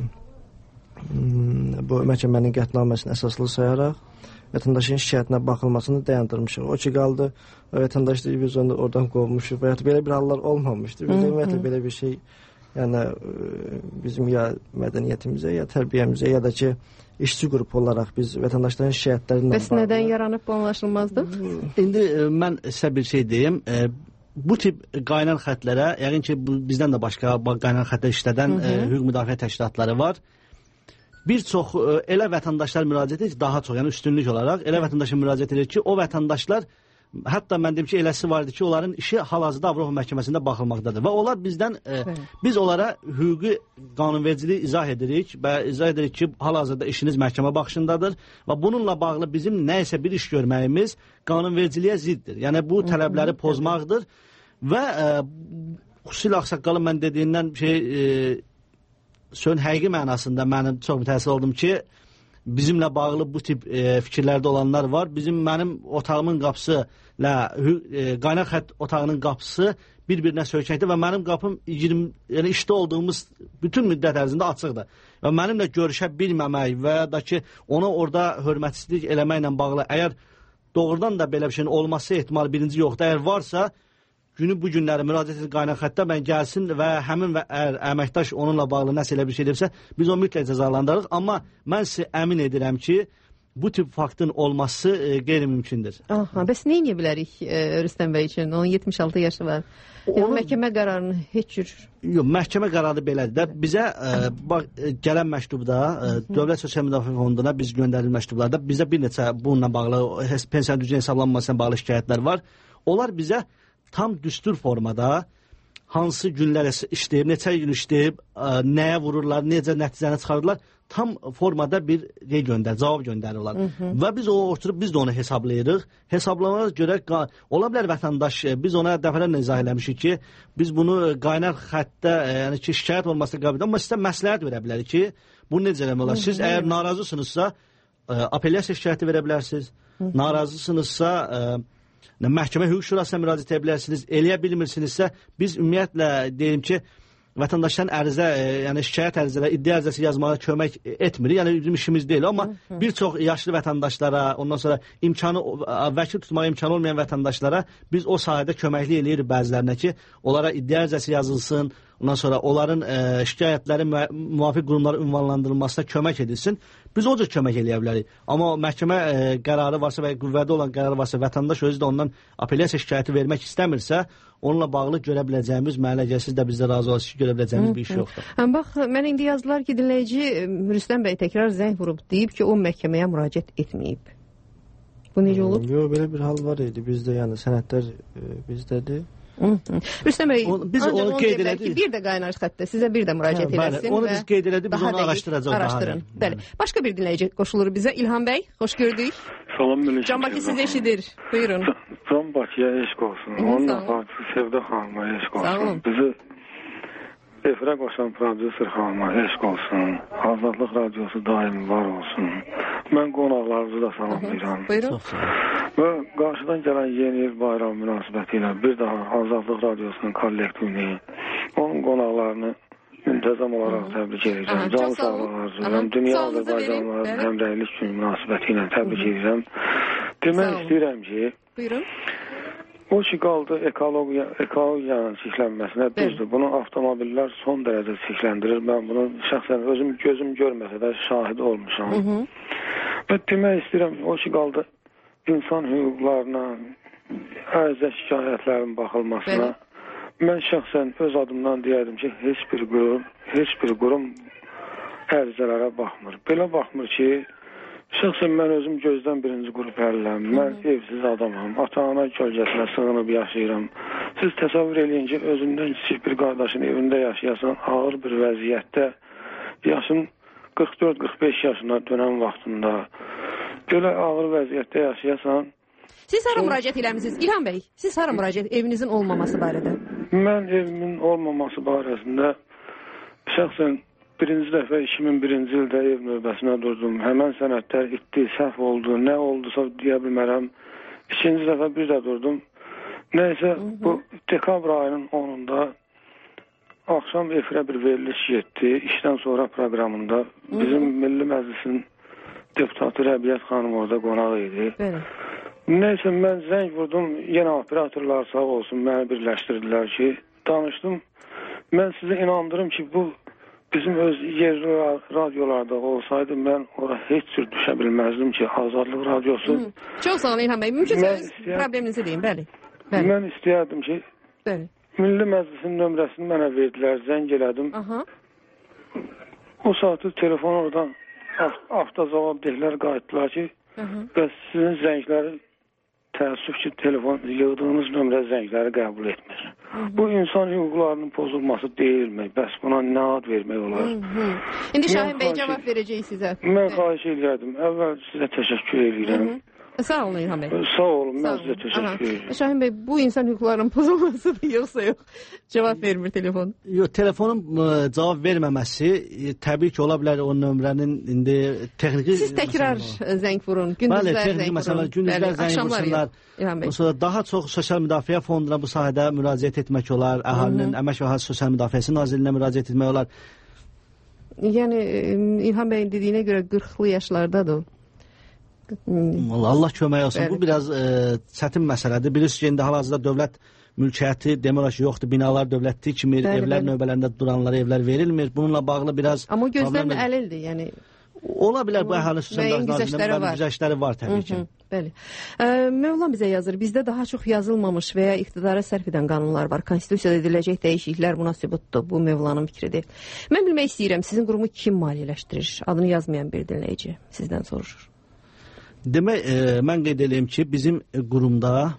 J: bu məhkəmənin qətnaməsini əsaslı sayaraq vətəndaşın şikayətinə baxılmasını dayandırmışıq. O ki qaldı, vətəndaş deyir, biz onu oradan qovmuşuq və ya belə bir hallar olmamışdır. Biz ümumiyyətlə belə bir şey, yəni bizim ya mədəniyyətimizə, ya tərbiyəmizə, ya da ki işçi qrupu olaraq biz vətəndaşların şikayətləri ilə
E: Bəs bağlı. Nədən yaranıb bu anlaşılmazdı?
I: İndi mən sizə bir şey deyim. E, bu tip qaynar xətlərə, yəqin ki bu, bizdən də başqa qaynar xətlər işlədən e, hüquq müdafiə təşkilatları var. Bir çox elə vətəndaşlar müraciət edir ki, daha çox, yəni üstünlük olaraq elə vətəndaşlar müraciət edir ki, o vətəndaşlar, hətta mən deyim ki, eləsi var idi ki, onların işi hal-hazırda Avropa məhkəməsində baxılmaqdadır və onlar bizdən, e, biz onlara hüquqi qanunvericiliyi izah edirik və izah edirik ki, hal-hazırda işiniz məhkəmə baxışındadır və bununla bağlı bizim nəyəsə bir iş görməyimiz qanunvericiliyə ziddir. Yəni bu tələbləri pozmaqdır və e, xüsusilə ağsaqqalın mən dediyindən şey... E, Sön həqiqi mənasında mənim çox mütəəssir oldum ki, bizimlə bağlı bu tip e, fikirlərdə olanlar var. Bizim mənim otağımın qapısı ilə e, qaynar xətt otağının qapısı bir-birinə söykəkdir və mənim qapım iyirmi, yəni işdə olduğumuz bütün müddət ərzində açıqdır. Və mənimlə görüşə bilməmək və ya da ki, ona orada hörmətsizlik eləməklə bağlı, əgər doğrudan da belə bir şeyin olması ehtimalı birinci yoxdur, əgər varsa, günü bu günləri müraciət edir qaynaq xəttə, mən gəlsin və həmin və əgər əməkdaş onunla bağlı nəsə elə bir şey edibsə, biz onu mütləq cəzalandırırıq. Amma mən sizə əmin edirəm ki, bu tip faktın olması e, qeyri-mümkündür.
E: Aha, bəs nə edə bilərik e, Rüstəm bəy üçün? Onun yetmiş altı yaşı var. Onun... Məhkəmə qərarını heç cür...
I: Yox, məhkəmə qərarı belədir də. Bizə e, bax, e, gələn məktubda, e, Dövlət Sosial Müdafiə Fonduna biz göndərilən məktublarda bizə bir neçə bununla bağlı, pensiya düzgün hesablanmasına bağlı şikayətlər var. Onlar bizə tam düstur formada hansı günlər işləyib, neçə gün işləyib, nəyə vururlar, necə nəticəni çıxarırlar, tam formada bir şey göndər, cavab göndərirlər. Hı -hı. Və biz o oturub biz də onu hesablayırıq. Hesablamaya görə ola bilər vətəndaş, biz ona dəfələrlə izah eləmişik ki, biz bunu qaynaq xəttə, yəni ki, şikayət olmasına qəbul edir, amma sizə məsləhət verə bilərik ki, bunu necə eləmək olar? Siz əgər narazısınızsa, apellyasiya şikayəti verə bilərsiniz. Hı -hı. Narazısınızsa, məhkəmə hüquq şurasına müraciət edə bilərsiniz. Eləyə bilmirsinizsə, biz ümumiyyətlə deyim ki, vətəndaşların ərizə, e, yəni şikayət ərizələri, iddia ərizəsi yazmağa kömək etmirik. Yəni bizim işimiz deyil, amma bir çox yaşlı vətəndaşlara, ondan sonra imkanı vəkil tutmağa imkanı olmayan vətəndaşlara biz o sahədə köməklik eləyirik bəzilərinə ki, onlara iddia ərizəsi yazılsın, ondan sonra onların e, şikayətləri müvafiq qurumlara ünvanlandırılmasına kömək edilsin. Biz o cür kömək eləyə bilərik. Amma məhkəmə e, qərarı varsa və qüvvədə olan qərarı varsa, vətəndaş özü də ondan apellyasiya şikayəti vermək istəmirsə, onunla bağlı görə biləcəyimiz, mənə gəl, siz də bizdə razı olasınız ki, görə biləcəyimiz bir iş yoxdur.
E: Həm bax, mən indi yazdılar ki, dinləyici Rüstəm bəy təkrar zəng vurub, deyib ki, o məhkəməyə müraciət etməyib. Bu necə olub?
J: Yox, belə bir hal var idi. Bizdə, yəni sənədlər e, bizdədir.
E: Rüstəm bəy,
I: biz
E: ancaq
I: onu qeyd elədik.
E: Bir də qaynaq xəttə sizə bir də müraciət
I: hə,
E: eləsin.
I: Onu biz qeyd elədik, biz onu araşdıracağıq.
E: Araşdırın. Bəli. Başqa bir dinləyici qoşulur bizə. İlham bəy, xoş gördük.
N: Salam əleykum.
E: Can Bakı sizi eşidir. Buyurun.
N: Can Bakıya eşq olsun. Onun bacısı Sevda xanıma eşq olsun. Bizi efirə qoşan prodüser xanıma eşq olsun. Azadlıq radiosu daim var olsun. Mən qonaqlarınızı da salamlayıram.
E: Buyurun.
N: Və qarşıdan gələn yeni il bayram münasibəti ilə bir daha Azadlıq radiosunun kollektivini, onun qonaqlarını müntəzəm olaraq təbrik edirəm. Can sağlığı arzulayıram. Dünya Azərbaycanlıların həmrəylik günü münasibəti ilə təbrik edirəm. Demək istəyirəm ki,
E: buyurun.
N: O ki qaldı ekologiya, ekologiyanın çirklənməsinə düzdür. Bunu avtomobillər son dərəcə çirkləndirir. Mən bunu şəxsən özüm gözüm görməsə də şahid olmuşam. Hı -hı. Və demək istəyirəm ki, o ki qaldı insan hüquqlarına, ərizə şikayətlərin baxılmasına. Bəli. Mən şəxsən öz adımdan deyərdim ki, heç bir qurum, heç bir qurum ərizələrə baxmır. Belə baxmır ki, şəxsən mən özüm gözdən birinci qrup əliləm. Mən evsiz adamam. Ata-ana kölgəsinə sığınıb yaşayıram. Siz təsəvvür eləyin ki, özündən kiçik bir qardaşın evində yaşayasan, ağır bir vəziyyətdə, yaşın qırx dörd qırx beş yaşına dönən vaxtında, belə ağır vəziyyətdə yaşayasan.
E: Siz hara müraciət eləmisiniz? İlham bəy, siz hara müraciət evinizin olmaması barədə?
N: Mən evimin olmaması barəsində şəxsən birinci dəfə iki min birinci ildə ev növbəsinə durdum. Həmən sənədlər itdi, səhv oldu, nə oldusa deyə bilmərəm. İkinci dəfə bir də durdum. Nəysə, bu dekabr ayının onunda axşam efirə bir veriliş getdi. İşdən sonra proqramında bizim Milli Məclisin deputatı Rəbiyyət xanım orada qonaq idi. Bəli. Nəysə, mən zəng vurdum, yenə operatorlar sağ olsun, məni birləşdirdilər ki, danışdım. Mən sizə inandırım ki, bu bizim öz yerli radyolarda olsaydı, mən ora heç cür düşə bilməzdim ki, Azadlıq radiosu... Hı.
E: Çox sağ olun İlham bəy, mümkünsə öz istəyər... probleminizi deyin, bəli. bəli.
N: Mən istəyərdim ki,
E: bəli.
N: Milli Məclisin nömrəsini mənə verdilər, zəng elədim.
E: Aha.
N: O saatı telefon oradan avtocavab deyilər, qayıtdılar ki, və sizin zəngləri təəssüf ki, telefon yığdığınız nömrə zəngləri qəbul etmir. Hı -hı. Bu insan hüquqlarının pozulması deyilmi? Bəs buna nə ad vermək olar?
E: Hı -hı. İndi Şahin bəy cavab verəcək sizə.
N: Mən xahiş edirəm. Əvvəl sizə təşəkkür edirəm. Hı -hı.
E: Sağ olun İlham bəy.
N: Sağ olun, mən sizə təşəkkür edirəm.
E: Şahin bəy, bu insan hüquqlarının pozulmasıdır, yoxsa yox? Cavab vermir telefon.
I: Yox, telefonun ə, cavab verməməsi ə, təbii ki, ola bilər o nömrənin indi texniki...
E: Siz təkrar zəng vurun, gündüzlər
I: Bəli,
E: zəng
I: məsələn,
E: vurun.
I: gündüzlər zəng vursunlar. Sonra daha çox Sosial Müdafiə Fonduna bu sahədə müraciət etmək olar, əhalinin Əmək və Əhalinin Sosial Müdafiəsi Nazirliyinə müraciət etmək olar.
E: Yəni, İlham bəyin dediyinə görə qırxlı yaşlardadır o.
I: Allah kömək olsun. Bəli. Bu biraz ə, çətin məsələdir. Bilirsiniz ki, indi hal-hazırda dövlət mülkiyyəti demək olar ki, yoxdur, binalar dövlətli kimi,
E: bəli,
I: evlər
E: bəli.
I: növbələrində duranlara evlər verilmir. Bununla bağlı biraz...
E: Amma gözlərin əlildir, yəni...
I: Ola bilər bu əhali xüsusən
E: güzəştləri var.
I: Güzəştləri var təbii ki.
E: Hı -hı, bəli. Ə, Mövlan bizə yazır, bizdə daha çox yazılmamış və ya iqtidara sərf edən qanunlar var. Konstitusiyada ediləcək dəyişikliklər buna sübutdur. Bu Mövlanın fikridir. Mən bilmək istəyirəm, sizin qurumu kim maliyyələşdirir? Adını yazmayan bir dinləyici sizdən soruşur.
I: Demək, e, mən qeyd edeyim ki, bizim qurumda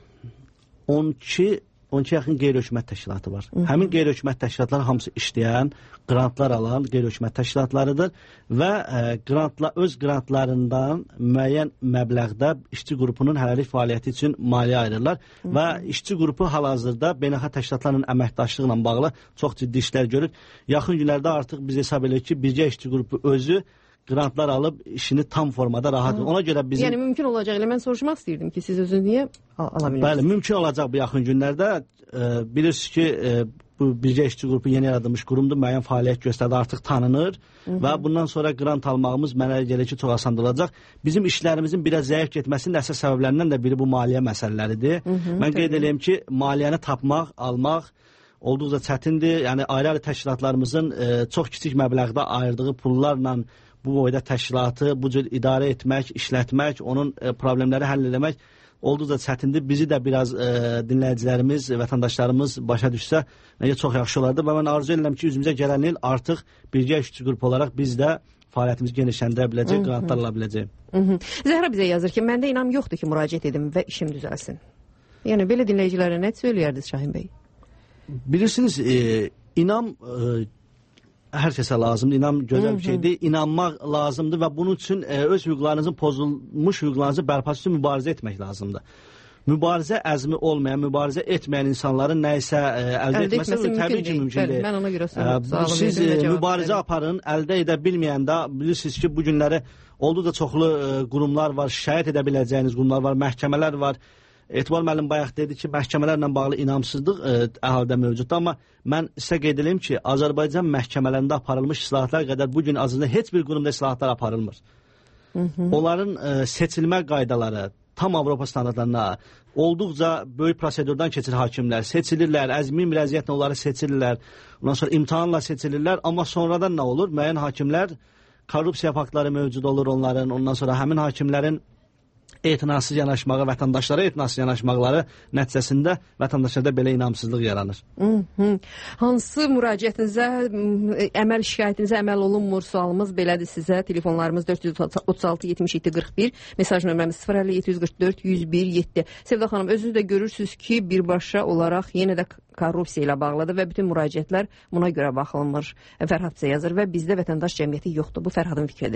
I: on iki on iki yaxın qeyri-hökumət təşkilatı var. Hı -hı. Həmin qeyri-hökumət təşkilatları hamısı işləyən, qrantlar alan qeyri-hökumət təşkilatlarıdır və e, qrantla, öz qrantlarından müəyyən məbləğdə işçi qrupunun hələlik fəaliyyəti üçün maliyyə ayırırlar. Hı -hı. Və işçi qrupu hal-hazırda beynəlxalq təşkilatlarla əməkdaşlıqla bağlı çox ciddi işlər görür. Yaxın günlərdə artıq biz hesab edirik ki, bircə işçi qrupu özü qrantlar alıb işini tam formada rahat. Ona görə bizim...
E: Yəni mümkün olacaq. Elə mən soruşmaq istəyirdim ki, siz özünüz niyə al ala bilirsiniz?
I: Bəli, mümkün olacaq bu yaxın günlərdə. E, bilirsiniz ki, e, bu bircə işçi qrupu yeni yaradılmış qurumdur, müəyyən fəaliyyət göstərdi, artıq tanınır. Hı -hı. Və bundan sonra qrant almağımız mənə gəlir ki, çox asan olacaq. Bizim işlərimizin biraz zəif getməsinin əsas səbəblərindən də biri bu maliyyə məsələləridir. Hı -hı, mən qeyd edeyim ki, maliyyəni tapmaq, almaq olduqca çətindir. Yəni ayrı-ayrı təşkilatlarımızın e, çox kiçik məbləğdə ayırdığı pullarla bu boyda təşkilatı bu cür idarə etmək, işlətmək, onun e, problemləri həll etmək olduqca çətindir. Bizi də biraz e, dinləyicilərimiz, vətəndaşlarımız başa düşsə necə çox yaxşı olardı. Və mən arzu edirəm ki, üzümüzə gələn il artıq birgə işçi qrupu olaraq biz də fəaliyyətimizi genişləndirə biləcək, qrantlar ala biləcək.
E: Zəhra bizə yazır ki, məndə inam yoxdur ki, müraciət edim və işim düzəlsin. Yəni belə dinləyicilərə nə söyləyərdiniz Şahin bəy?
I: Bilirsiniz, e, inam e, hər kəsə lazımdır. İnam gözəl bir şeydir. İnanmaq lazımdır və bunun üçün e, öz hüquqlarınızın pozulmuş hüquqlarınızı bərpası üçün mübarizə etmək lazımdır. Mübarizə əzmi olmayan, mübarizə etməyən insanların nə isə e, əldə, əldə etməsi təbii ki, mümkün deyil.
E: Mən ona görə sualım.
I: Siz e, mübarizə aparın, əldə edə bilməyəndə bilirsiniz ki, bu günləri olduqca çoxlu e, qurumlar var, şikayət edə biləcəyiniz qurumlar var, məhkəmələr var. Etibar müəllim bayaq dedi ki, məhkəmələrlə bağlı inamsızlıq e, əhaldə mövcuddur, amma mən sizə qeyd edeyim ki, Azərbaycan məhkəmələrində aparılmış islahatlar qədər bugün azında heç bir qurumda islahatlar aparılmır. Hı -hı. Onların e, seçilmə qaydaları tam Avropa standartlarına olduqca böyük prosedurdan keçir hakimlər, seçilirlər, əzmi müraciətlə onları seçilirlər, ondan sonra imtahanla seçilirlər, amma sonradan nə olur? Müəyyən hakimlər, korrupsiya faktları mövcud olur onların, ondan sonra həmin hakimlərin etinasız yanaşmağı, vətəndaşlara etinasız yanaşmaqları nəticəsində vətəndaşlarda belə inamsızlıq yaranır.
E: Hı -hı. Hansı müraciətinizə, əməl şikayətinizə əməl olunmur sualımız belədir sizə. Telefonlarımız dörd yüz otuz altı yetmiş yeddi qırx bir, mesaj nömrəmiz sıfır əlli yeddi yüz qırx dörd yüz bir yeddi. Sevda xanım, özünüz də görürsünüz ki, birbaşa olaraq yenə də korrupsiya ilə bağlıdır və bütün müraciətlər buna görə baxılmır. Fərhad bizə yazır və bizdə vətəndaş cəmiyyəti yoxdur. Bu Fərhadın fikridir.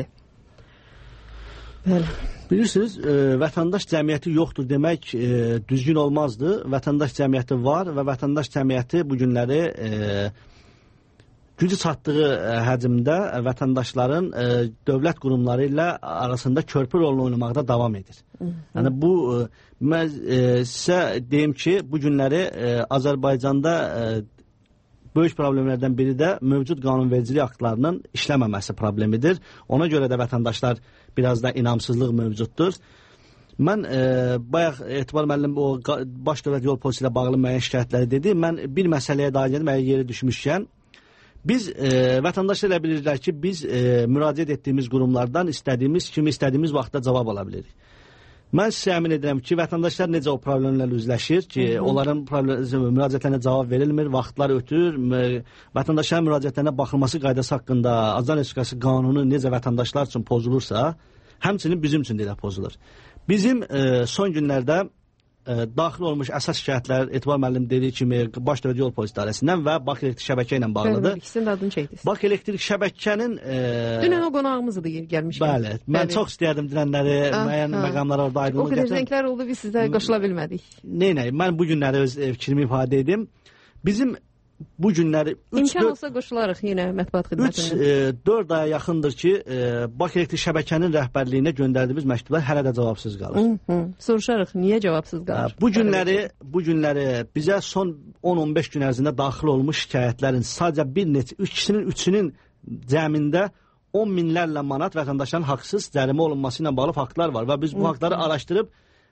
E: Bəli.
I: Bilirsiniz, e, vətəndaş cəmiyyəti yoxdur demək e, düzgün olmazdı. Vətəndaş cəmiyyəti var və vətəndaş cəmiyyəti bu günləri e, gücü çatdığı e, həcmdə vətəndaşların e, dövlət qurumları ilə arasında körpü rolunu oynamaqda davam edir. Hı -hı. Yəni bu e, mən e, sizə deyim ki, bu günləri e, Azərbaycanda e, böyük problemlərdən biri də mövcud qanunvericilik aktlarının işləməməsi problemidir. Ona görə də vətəndaşlar biraz da inamsızlıq mövcuddur. Mən e, bayaq Etibar müəllim o baş dövlət yol polisi ilə bağlı müəyyən şikayətləri dedi. Mən bir məsələyə dair dedim, əgər yeri düşmüşkən, biz e, vətəndaşlar elə bilirlər ki, biz e, müraciət etdiyimiz qurumlardan istədiyimiz kimi, istədiyimiz vaxtda cavab ala bilirik. Mən sizə əmin edirəm ki, vətəndaşlar necə o problemlərlə üzləşir ki, Hı -hı. onların müraciətlərinə cavab verilmir, vaxtlar ötür, vətəndaşların müraciətlərinə baxılması qaydası haqqında Azərbaycan Respublikası qanunu necə vətəndaşlar üçün pozulursa, həmçinin bizim üçün də pozulur. Bizim e, son günlərdə e, daxil olmuş əsas şikayətlər Etibar müəllim dediyi kimi baş dövlət yol polisi idarəsindən və Bakı elektrik şəbəkə ilə bağlıdır.
E: Bəli, ikisinin adını çəkdiniz.
I: Bakı elektrik şəbəkənin e,
E: dünən o qonağımız idi gəlmişkən.
I: Bəli, mən Bəli. çox istəyərdim dünənləri müəyyən məqamlar orada aydınlıq
E: gətirəm. O qədər zənglər oldu, biz sizə qoşula bilmədik.
I: Neynə, mən bu günləri öz fikrimi ifadə edim. Bizim bu günləri
E: İmkan olsa qoşularıq yenə mətbuat xidmətində.
I: üç dörd aya yaxındır ki, e, Bakı elektrik şəbəkənin rəhbərliyinə göndərdiyimiz məktublar hələ də cavabsız qalır.
E: Hı -hı. Soruşarıq, niyə cavabsız qalır?
I: Bu günləri, bu günləri bizə son on on beş gün ərzində daxil olmuş şikayətlərin sadəcə bir neçə, ikisinin üçünün cəmində on minlərlə manat vətəndaşların haqsız cərimə olunması ilə bağlı faktlar var və biz bu faktları araşdırıb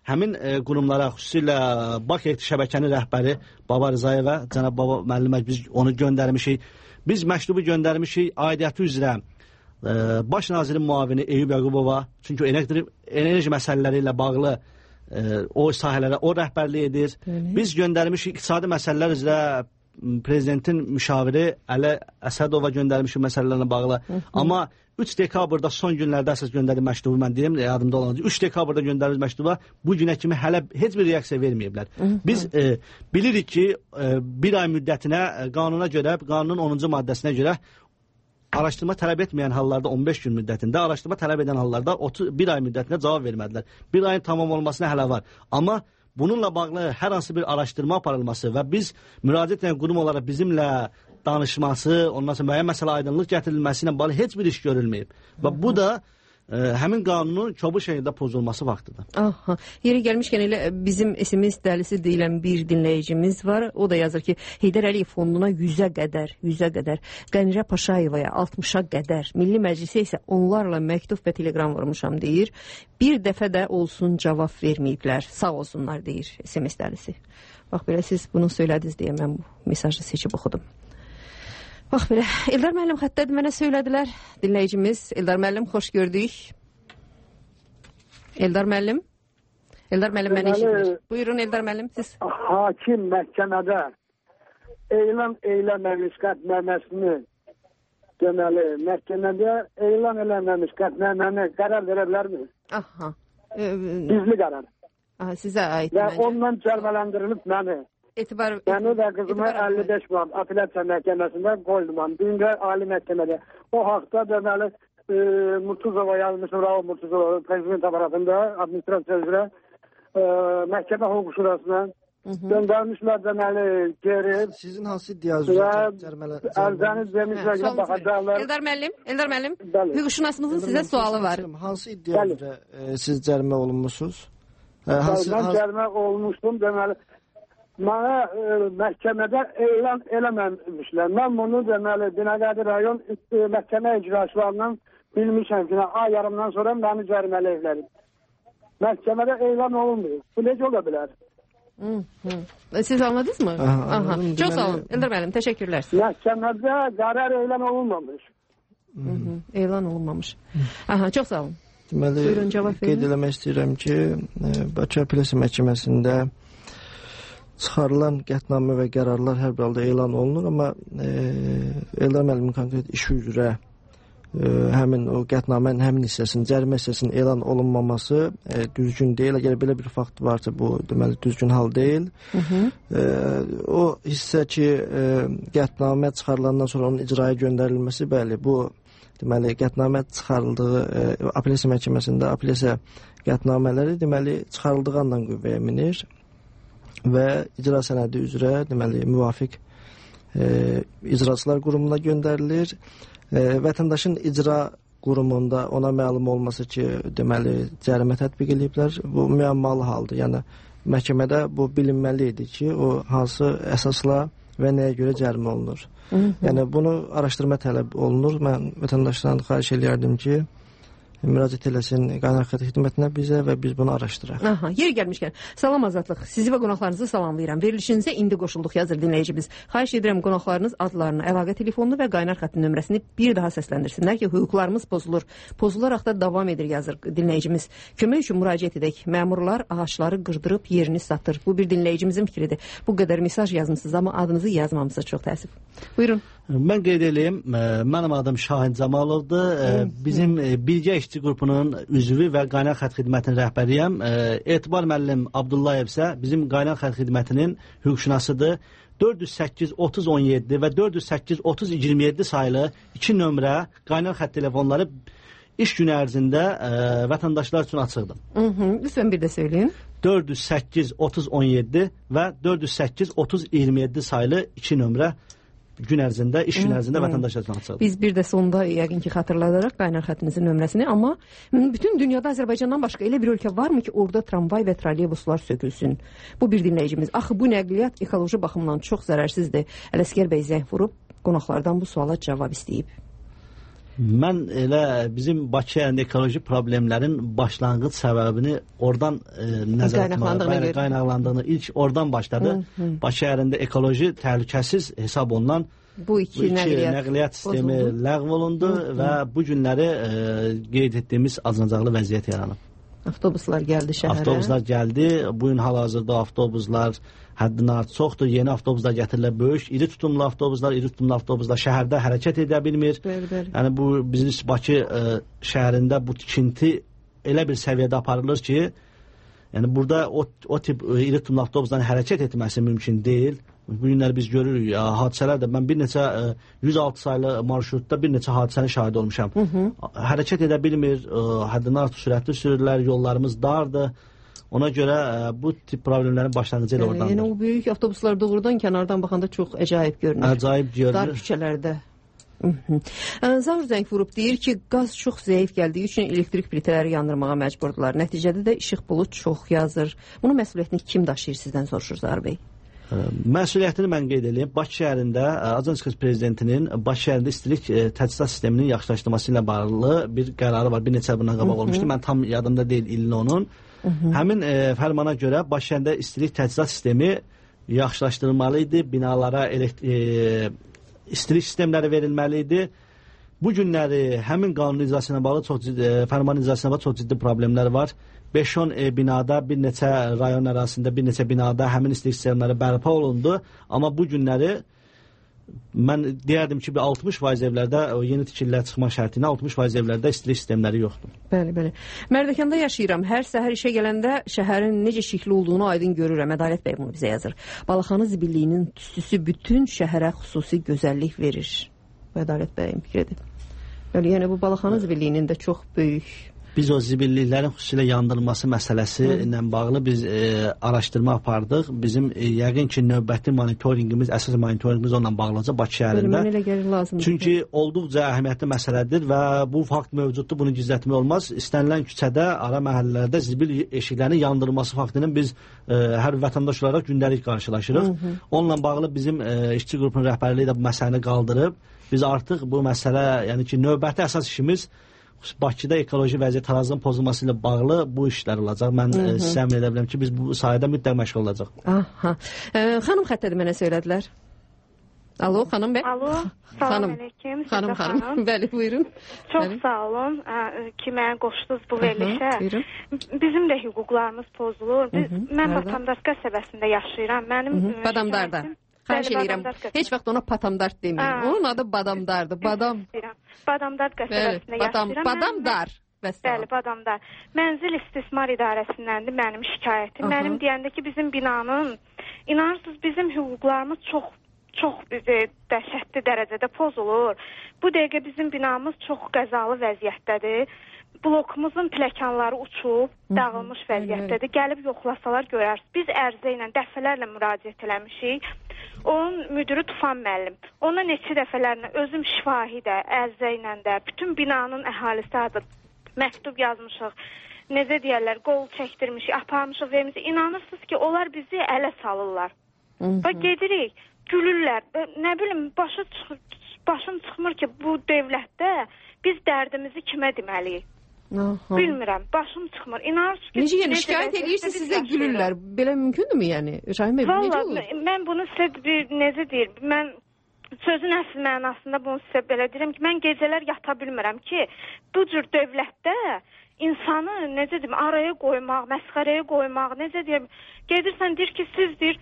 I: həmin e, qurumlara, xüsusilə Bakı Elektrik Şəbəkənin rəhbəri Baba Rzayevə, cənab Baba müəllimə biz onu göndərmişik. Biz məktubu göndərmişik aidiyyəti üzrə e, Baş nazirin müavini Eyüp Yaqubova, çünki enerji, enerji məsələləri ilə bağlı e, o sahələrə o rəhbərlik edir. Hı-hı. Biz göndərmişik iqtisadi məsələlər üzrə prezidentin müşaviri Əli Əsədova göndərmişik məsələlərlə bağlı. Hı-hı. Amma üç dekabrda son günlərdə əsas göndərilmiş məktubu mən deyim, yadımda olan. üç dekabrda göndərilmiş məktuba bu günə kimi hələ heç bir reaksiya verməyiblər. Hı -hı. Biz e, bilirik ki, e, bir ay müddətinə, e, qanuna görə, qanunun onuncu maddəsinə görə araşdırma tələb etməyən hallarda on beş gün müddətində, araşdırma tələb edən hallarda otuz bir ay müddətində cavab vermədilər. Bir ayın tamam olmasına hələ var. Amma bununla bağlı hər hansı bir araşdırma aparılması və biz müraciət edən qurum olaraq bizimlə danışması, ondan sonra müəyyən məsələ aydınlıq gətirilməsi ilə bağlı heç bir iş görülməyib. Və bu da e, həmin qanunun kobud şəkildə pozulması vaxtıdır.
E: Aha. Yeri gəlmişkən elə bizim S M S dəlisi deyilən bir dinləyicimiz var. O da yazır ki, Heydər Əliyev fonduna yüzə qədər, yüzə qədər, Qənirə Paşayevaya altmışa qədər, Milli Məclisə isə onlarla məktub və telegram vurmuşam deyir. Bir dəfə də olsun cavab verməyiblər. Sağ olsunlar deyir S M S dəlisi. Bax belə siz bunu söylədiniz deyə mən bu mesajı seçib oxudum. Bax belə, Eldar müəllim xəttədir, mənə söylədilər. Dinləyicimiz, Eldar müəllim, xoş gördük. Eldar müəllim. Eldar müəllim mənə eşitmir. Buyurun Eldar müəllim, siz.
O: Hakim məhkəmədə elan eləməmiş qətnaməsini deməli, məhkəmədə elan eləməmiş qətnaməni qərar verə bilərmi?
E: Aha.
O: Gizli qərar.
E: Aha, sizə aid.
O: Və ondan cərmələndirilib məni.
E: Etibar,
O: Məni və qızıma əlli beş puan apellyasiya məhkəməsində qoydum. Dünkə ali məhkəmədə. O haqda deməli e, Murtuzova yazmışım, Raul Murtuzova prezident aparatında administrasiya üzrə e, məhkəmə hüquq şurasına göndərmişlər deməli geri.
J: Sizin hansı iddia üzrə cərmələ?
O: Ərzəniz demişlər ki, baxacaqlar.
E: Eldar müəllim, Eldar müəllim, hüquqşünasımızın sizə sualı var.
J: Hansı iddia üzrə e, siz cərimə olunmusunuz?
O: E, hansı, mən hansı... cərimə olmuşdum deməli. Mənə e, məhkəmədə elan eləməmişlər. Mən bunu deməli Binəqədi rayon e, məhkəmə icraçılarından bilmişəm ki, ay yarımdan sonra məni cərimələyiblər. Məhkəmədə elan olunmuyor. Bu necə ola bilər?
E: Hı -hı. Siz anladınız mı? Aha, Aha. Çok sağ olun. Eldar müəllim, təşəkkürlər.
O: Məhkəmədə qərar elan olunmamış.
E: Hı -hı. Elan olunmamış. Aha, çox sağ olun.
J: Deməli, qeyd eləmək istəyirəm ki, Bakı Apellyasiya Məhkəməsində çıxarılan qətnamə və qərarlar hər bir halda elan olunur, amma e, Eldar müəllimin konkret işi üzrə e, həmin o qətnamənin həmin hissəsinin, cərimə hissəsinin elan olunmaması e, düzgün deyil. Əgər belə bir fakt varsa, bu deməli düzgün hal deyil. Hı -hı. E, o hissə ki, e, qətnamə çıxarılandan sonra onun icraya göndərilməsi, bəli, bu deməli qətnamə çıxarıldığı e, Apellyasiya Məhkəməsində apellyasiya qətnamələri deməli çıxarıldığı andan qüvvəyə minir və icra sənədi üzrə deməli müvafiq e, icraçılar qurumuna göndərilir. E, vətəndaşın icra qurumunda ona məlum olması ki, deməli cərimə tətbiq ediblər. Bu müəmmalı haldır. Yəni məhkəmədə bu bilinməli idi ki, o hansı əsasla və nəyə görə cərimə olunur. Hı -hı. Yəni bunu araşdırma tələb olunur. Mən vətəndaşlardan xahiş eləyərdim ki, müraciət eləsin qaynar xətt xidmətinə bizə və biz bunu araşdıraq.
E: Aha, yeri gəlmişkən, salam Azadlıq. Sizi və qonaqlarınızı salamlayıram. Verilişinizə indi qoşulduq yazır dinləyicimiz. Xahiş edirəm qonaqlarınız adlarını, əlaqə telefonunu və qaynar xəttin nömrəsini bir daha səsləndirsinlər ki, hüquqlarımız pozulur. Pozularaq da davam edir yazır dinləyicimiz. Kömək üçün müraciət edək. Məmurlar ağaçları qırdırıb yerini satır. Bu bir dinləyicimizin fikridir. Bu qədər mesaj yazmısınız, amma adınızı yazmamısınız. Çox təəssüf. Buyurun.
I: Mən qeyd edeyim, mənim adım Şahin Camalovdur. Bizim Bilgə İşçi qrupunun üzvü və qaynar xətt xidmətinin rəhbəriyəm. Etibar müəllim Abdullayev isə bizim qaynar xətt xidmətinin hüquqşünasıdır. dörd yüz səkkiz otuz on yeddi və dörd yüz səkkiz otuz iyirmi yeddi sayılı iki nömrə qaynar xətt telefonları iş günü ərzində ə, vətəndaşlar üçün açıqdır.
E: Hı -hı. Lütfən bir də söyləyin.
I: dörd yüz səkkiz otuz on yeddi və dörd yüz səkkiz otuz iyirmi yeddi sayılı iki nömrə gün ərzində, iş gün ərzində vətəndaşlar üçün açılır.
E: Biz bir də sonda yəqin ki xatırladaraq qaynar xəttimizin nömrəsini, amma bütün dünyada Azərbaycandan başqa elə bir ölkə varmı ki, orada tramvay və trolleybuslar sökülsün? Bu bir dinləyicimiz. Axı bu nəqliyyat ekoloji baxımdan çox zərərsizdir. Ələsgər bəy zəng vurub qonaqlardan bu suala cavab istəyib.
I: Mən elə bizim Bakı şəhərində ekoloji problemlərin başlanğıc səbəbini oradan e, nəzərə almağa, qaynaqlandığını ilk oradan başladı. Hı -hı. Bakı şəhərində ekoloji təhlükəsiz hesab olunan
E: bu iki, bu iki nəqliyyat,
I: nəqliyyat sistemi bozuldu. ləğv olundu Hı -hı. və bu günləri e, qeyd etdiyimiz acınacaqlı vəziyyət yaranıb.
E: Avtobuslar gəldi şəhərə.
I: Avtobuslar gəldi. Bu gün hal-hazırda avtobuslar həddindən artıq çoxdur. Yeni avtobuslar gətirilir, böyük, iri tutumlu avtobuslar, iri tutumlu avtobuslar şəhərdə hərəkət edə bilmir.
E: Bəli, bəli.
I: Yəni bu bizim Bakı ə, şəhərində bu tikinti elə bir səviyyədə aparılır ki, yəni burada o, o tip ə, iri tutumlu avtobusların hərəkət etməsi mümkün deyil. Bu günləri biz görürük ya, hadisələr də. Mən bir neçə ə, yüz altı saylı marşrutda bir neçə hadisənin şahidi olmuşam. Hı -hı. Hərəkət edə bilmir, ə, həddindən artıq sürətli sürürlər, yollarımız dardır. Ona görə ə, bu tip problemlərin başlanğıcı elə yəni, oradandır.
E: Yəni o böyük avtobuslar doğrudan kənardan baxanda çox əcaib görünür.
I: Əcaib görünür.
E: Dar küçələrdə. Zaur zəng vurub deyir ki, qaz çox zəif gəldiyi üçün elektrik plitələri yandırmağa məcburdular. Nəticədə də işıq bulut çox yazır. Bunun məsuliyyətini kim daşıyır sizdən soruşur Zaur bəy?
I: Məsuliyyətini mən qeyd edeyim. Bakı şəhərində Azərbaycan prezidentinin Bakı şəhərində istilik təchizat sisteminin yaxşılaşdırılması ilə bağlı bir qərarı var. Bir neçə bundan qabaq olmuşdu. Mən tam yadımda deyil ilin onun. Hı -hı. Həmin e, fərmana görə Bakı şəhərində istilik təchizat sistemi yaxşılaşdırılmalı idi. Binalara elektrik e, istilik sistemləri verilməli idi. Bu günləri həmin qanun icrası ilə bağlı çox ciddi, e, fərman icrası ilə bağlı çox ciddi problemlər var. beş on e, binada, bir neçə rayon ərazisində, bir neçə binada həmin istilik sistemləri bərpa olundu. Amma bu günləri mən deyərdim ki, bir altmış faiz evlərdə o yeni tikililər çıxma şərtinə altmış faiz evlərdə istilik sistemləri yoxdur.
E: Bəli, bəli. Mərdəkanda yaşayıram. Hər səhər işə gələndə şəhərin necə şikli olduğunu aydın görürəm. Ədalət bəy bunu bizə yazır. Balaxanı zibilliyinin tüstüsü bütün şəhərə xüsusi gözəllik verir. Ədalət bəyin fikridir. Bəli, yəni bu Balaxanı zibilliyinin də çox böyük.
I: Biz o zibilliklərin xüsusilə yandırılması məsələsi Hı. ilə bağlı biz e, araşdırma apardıq. Bizim e, yəqin ki, növbəti monitoringimiz, əsas monitoringimiz onunla bağlıca Bakı şəhərində.
E: Elə gəlir lazımdır.
I: Çünki olduqca əhəmiyyətli məsələdir və bu fakt mövcuddur, bunu gizlətmək olmaz. İstənilən küçədə, ara məhəllələrdə zibil eşiklərinin yandırılması faktının biz e, hər vətəndaş olaraq gündəlik qarşılaşırıq. Hı -hı. Onunla bağlı bizim e, işçi qrupunun rəhbərliyi də bu məsələni qaldırıb. Biz artıq bu məsələ, yəni ki, növbəti əsas işimiz Bakıda ekoloji vəziyyət tarazının pozulması ilə bağlı bu işlər olacaq. Mən Hı -hı. sizə əmin edə bilərəm ki, biz bu sahədə mütləq məşğul olacaq.
E: Aha. E, xanım xəttədir, mənə söylədilər. Alo, xanım bəy.
P: Alo, salam aleyküm.
E: Xanım, xanım. Bəli, buyurun.
P: Çox
E: Bəli.
P: sağ olun ki, mənə qoşdunuz bu verilişə. Bizim də hüquqlarımız pozulur. Biz, Hı -hı. Mən Batamdar qəsəbəsində yaşayıram. Mənim
E: Hı -hı. Badamdarda. Xahiş edirəm. Heç vaxt ona Patamdart deməyin. Onun adı Badamdardır. Badam.
P: Badamdar qəsəbəsində yaşayıram.
E: Badamdar.
P: Bəli, Badamdar. Mənzil istismar idarəsindəndir mənim şikayətim. Aha. Mənim deyəndə ki, bizim binanın, inanırsınız, bizim hüquqlarımız çox çox dəhşətli dərəcədə pozulur. Bu dəqiqə bizim binamız çox qəzalı vəziyyətdədir. Blokumuzun pləkanları uçub, dağılmış vəziyyətdədir. Gəlib yoxlasalar görərsiniz. Biz ərizə ilə dəfələrlə müraciət eləmişik. Onun müdürü Tufan müəllim. Ona neçə dəfələrlə özüm şifahidə, ərizə ilə də, bütün binanın əhalisi adı məktub yazmışıq. Necə deyərlər, qol çəkdirmişik, aparmışıq, vermişik. İnanırsınız ki, onlar bizi ələ salırlar. Və gedirik, gülürlər. Nə bilim, başı çıx başım çıxmır ki, bu dövlətdə biz dərdimizi kimə deməliyik? Aha. Bilmirəm, başım çıxmır. İnanırsınız ki,
E: necə yəni şikayət edirsiniz, sizə gülürlər. Belə mümkündürmü yəni? Şahin bəy, necə olur?
P: Mən bunu sizə bir necə deyir? Mən sözün əsl mənasında bunu sizə belə deyirəm ki, mən gecələr yata bilmirəm ki, bu cür dövlətdə insanı necə deyim, araya qoymaq, məsxərəyə qoymaq, necə deyim, gedirsən deyir ki, siz deyir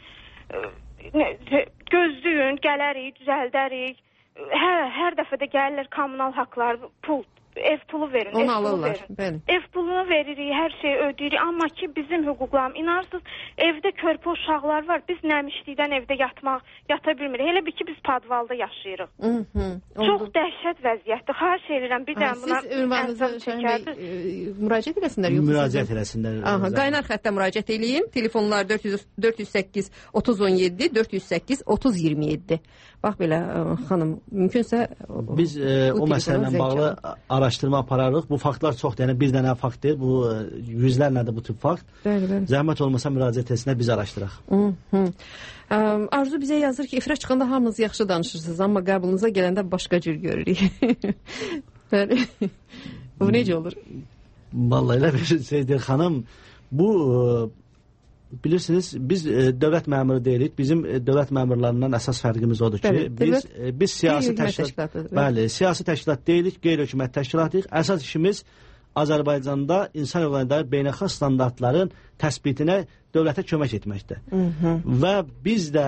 P: gözləyin, gələrik, düzəldərik. Hər hər dəfə də gəlirlər kommunal haqlar, pul ev pulu verin.
E: Onu alırlar. Bəli.
P: Ev pulunu veririk, hər şeyi ödəyirik. Amma ki bizim hüquqlarım, inarsınız, evdə körpə uşaqlar var. Biz nəmişlikdən evdə yatmaq, yata bilmirik. Elə bir ki biz padvalda yaşayırıq. Hı -hı. Çox dəhşət vəziyyətdir. Xahiş edirəm bir dənə buna.
E: Siz ünvanınızı Şahin bəy müraciət eləsinlər yoxsa?
I: Müraciət eləsinlər.
E: Aha, qaynar xəttə müraciət eləyin. Telefonlar dörd yüz dörd yüz səkkiz otuz on yeddi, dörd yüz səkkiz otuz iyirmi yeddi. Bax belə xanım, mümkünsə
I: biz e, o məsələ ilə bağlı araşdırma apararıq. Bu faktlar çoxdur. Yəni bir dənə fakt deyil, bu yüzlərlədir bu tip fakt.
E: Bəli, bəli.
I: Zəhmət olmasa müraciət etsinlər, biz araşdıraq.
E: Hı -hı. Arzu bizə yazır ki, efirə çıxanda hamınız yaxşı danışırsınız, amma qəbulunuza gələndə başqa cür görürük. Bəli. Bu necə olur?
I: Vallahi elə bir şeydir xanım. Bu bilirsiniz, biz e, dövlət məmuru deyilik. Bizim e, dövlət məmurlarından əsas fərqimiz odur ki, bəli, biz e, biz siyasi təşkilat, bəli, siyasi təşkilat deyilik, qeyri-hökumət təşkilatıyıq. Əsas işimiz Azərbaycanda insan hüquqlarına dair beynəlxalq standartların təsbitinə dövlətə kömək etməkdir. Hı -hı. Və biz də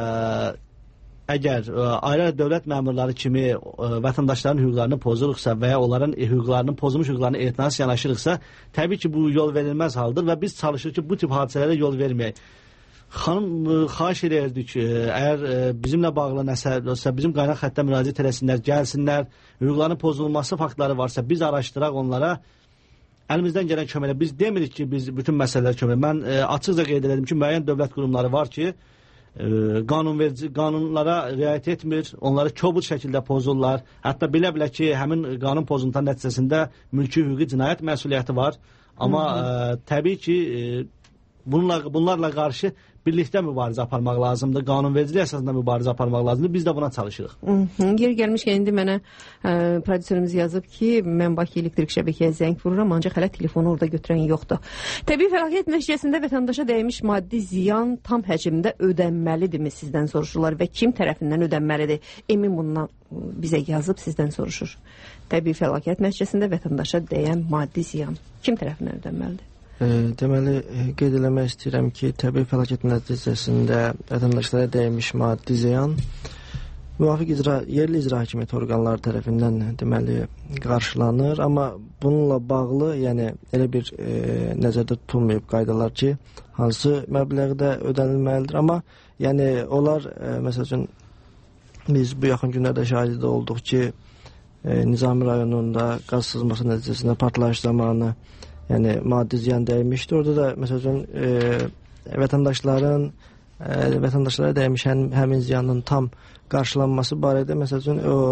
I: əgər ayrı dövlət məmurları kimi ə, vətəndaşların hüquqlarını pozuruqsa və ya onların e, hüquqlarının pozulmuş hüquqlarını etinası yanaşırıqsa, təbii ki, bu yol verilməz haldır və biz çalışırıq ki, bu tip hadisələrə yol verməyək. Xanım, ə, xahiş edirdik ki, əgər ə, bizimlə bağlı nəsə olsa, bizim qaynaq xəttə müraciət eləsinlər, gəlsinlər, hüquqların pozulması faktları varsa, biz araşdıraq onlara, əlimizdən gələn köməklə. Biz demirik ki, biz bütün məsələlər kömək. Mən ə, açıqca qeyd edelim ki, müəyyən dövlət qurumları var ki, qanunverici qanunlara riayət etmir, onları kobud şəkildə pozurlar. Hətta bilə-bilə ki, həmin qanun pozuntuları nəticəsində mülki hüquqi cinayət məsuliyyəti var. Amma ə, təbii ki, ə, bununla, bunlarla qarşı birlikdə mübarizə aparmaq lazımdır. Qanunvericilik əsasında mübarizə aparmaq lazımdır. Biz də buna çalışırıq.
E: Yer gəlmişkən indi mənə ə, prodüserimiz yazıb ki, mən Bakı elektrik şəbəkəyə zəng vururam, ancaq hələ telefonu orada götürən yoxdur. Təbii fəlakət nəticəsində vətəndaşa dəymiş maddi ziyan tam həcmdə ödənməlidirmi sizdən soruşurlar və kim tərəfindən ödənməlidir? Emin bundan bizə yazıb sizdən soruşur. Təbii fəlakət nəticəsində vətəndaşa dəyən maddi ziyan kim tərəfindən ödənməlidir?
J: E, deməli, qeyd eləmək istəyirəm ki, təbii fəlakət nəticəsində vətəndaşlara dəymiş maddi ziyan müvafiq icra, yerli icra hakimiyyəti orqanları tərəfindən deməli qarşılanır, amma bununla bağlı, yəni elə bir e, nəzərdə tutulmayıb qaydalar ki, hansı məbləğdə ödənilməlidir, amma yəni onlar e, məsəl üçün biz bu yaxın günlərdə şahidi olduq ki, e, Nizami rayonunda qaz sızması nəticəsində partlayış zamanı yəni maddi ziyan dəymişdir. Orada da məsəl üçün e, vətəndaşların e, vətəndaşlara dəymiş həm, həmin ziyanın tam qarşılanması barədə məsəl üçün o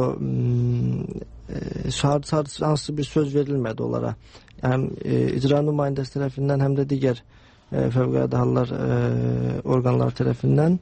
J: e, hansı bir söz verilmədi onlara. Həm e, icra nümayəndəsi tərəfindən, həm də digər e, fövqəladə hallar e, orqanları tərəfindən.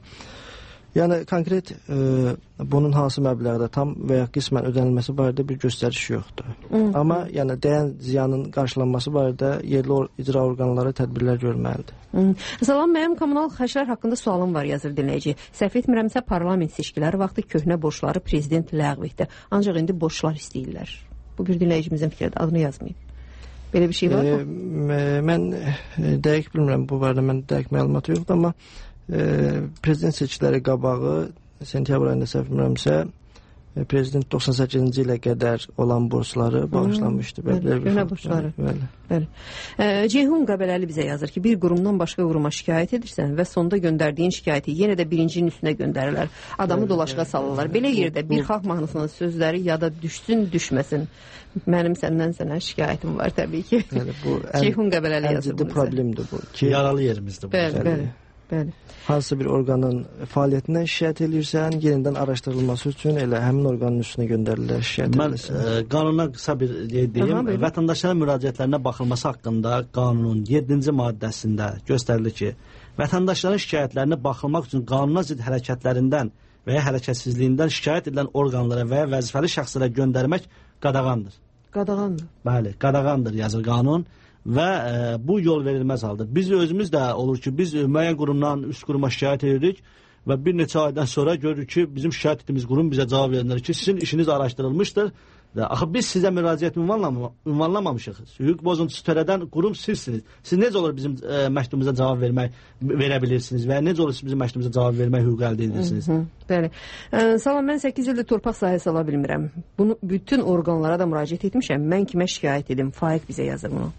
J: Yəni konkret e, bunun hansı məbləğdə tam və ya qismən ödənilməsi barədə bir göstəriş yoxdur. Hı -hı. Amma yəni dəyən ziyanın qarşılanması barədə yerli or icra orqanları tədbirlər görməlidir.
E: Hı. Salam, mənim kommunal xərclər haqqında sualım var, yazır dinləyici. Səhv etmirəmsə parlament seçkiləri vaxtı köhnə borcları prezident ləğv etdi. Ancaq indi borclar istəyirlər. Bu bir dinləyicimizin fikridir, adını yazmayın. Belə bir şey var mı?
J: E, mən dəqiq bilmirəm, bu barədə mən dəqiq məlumat yoxdur, amma E, prezident seçkiləri qabağı sentyabr ayında səhv bilmirəmsə e, prezident doxsan səkkizinci ilə qədər olan borcları bağışlamışdı.
E: Köhnə borcları. Bəli. E, Ceyhun Qəbələli bizə yazır ki, bir qurumdan başqa quruma şikayət edirsən və sonda göndərdiyin şikayəti yenə də birincinin üstünə göndərirlər. Adamı bəli, dolaşığa salırlar. Belə yerdə bir xalq mahnısının sözləri ya da düşsün, düşməsin. Mənim səndən sənə şikayətim var təbii ki.
J: Yəni, bu
E: Ceyhun Qəbələli yazır bunu.
J: Ciddi problemdir bu.
I: Ki, yaralı yerimizdir bu.
E: Bəli, bəli. Bəli.
J: Hansısa bir orqanın fəaliyyətindən şikayət edirsən, yenidən araşdırılması üçün elə həmin orqanın üstünə göndərirlər şikayət edirsən.
I: Mən e, qanuna qısa bir deyim. Aha, vətəndaşların müraciətlərinə baxılması haqqında qanunun yeddinci maddəsində göstərilir ki, vətəndaşların şikayətlərinə baxılmaq üçün qanuna zidd hərəkətlərindən və ya hərəkətsizliyindən şikayət edilən orqanlara və ya vəzifəli şəxslərə göndərmək qadağandır.
E: Qadağandır.
I: Bəli, qadağandır yazır qanun. Və e, bu yol verilməz haldır. Biz özümüz də olur ki, biz müəyyən qurumdan üst quruma şikayət edirik və bir neçə aydan sonra görürük ki, bizim şikayət etdiyimiz qurum bizə cavab verirlər ki, sizin işiniz araşdırılmışdır. Axı biz sizə müraciət ünvanlam ünvanlamamışıq. Hüquq pozuntusu törədən qurum sizsiniz. Siz necə olur bizim e, məktubumuza cavab vermək verə bilirsiniz və necə olur siz bizim məktubumuza cavab vermək hüququ əldə edirsiniz?
E: Hı -hı, bəli. E, salam, mən səkkiz ildir torpaq sahəsi ala bilmirəm. Bunu bütün orqanlara da müraciət etmişəm. Mən kimə şikayət edim? Faiq bizə yazır bunu.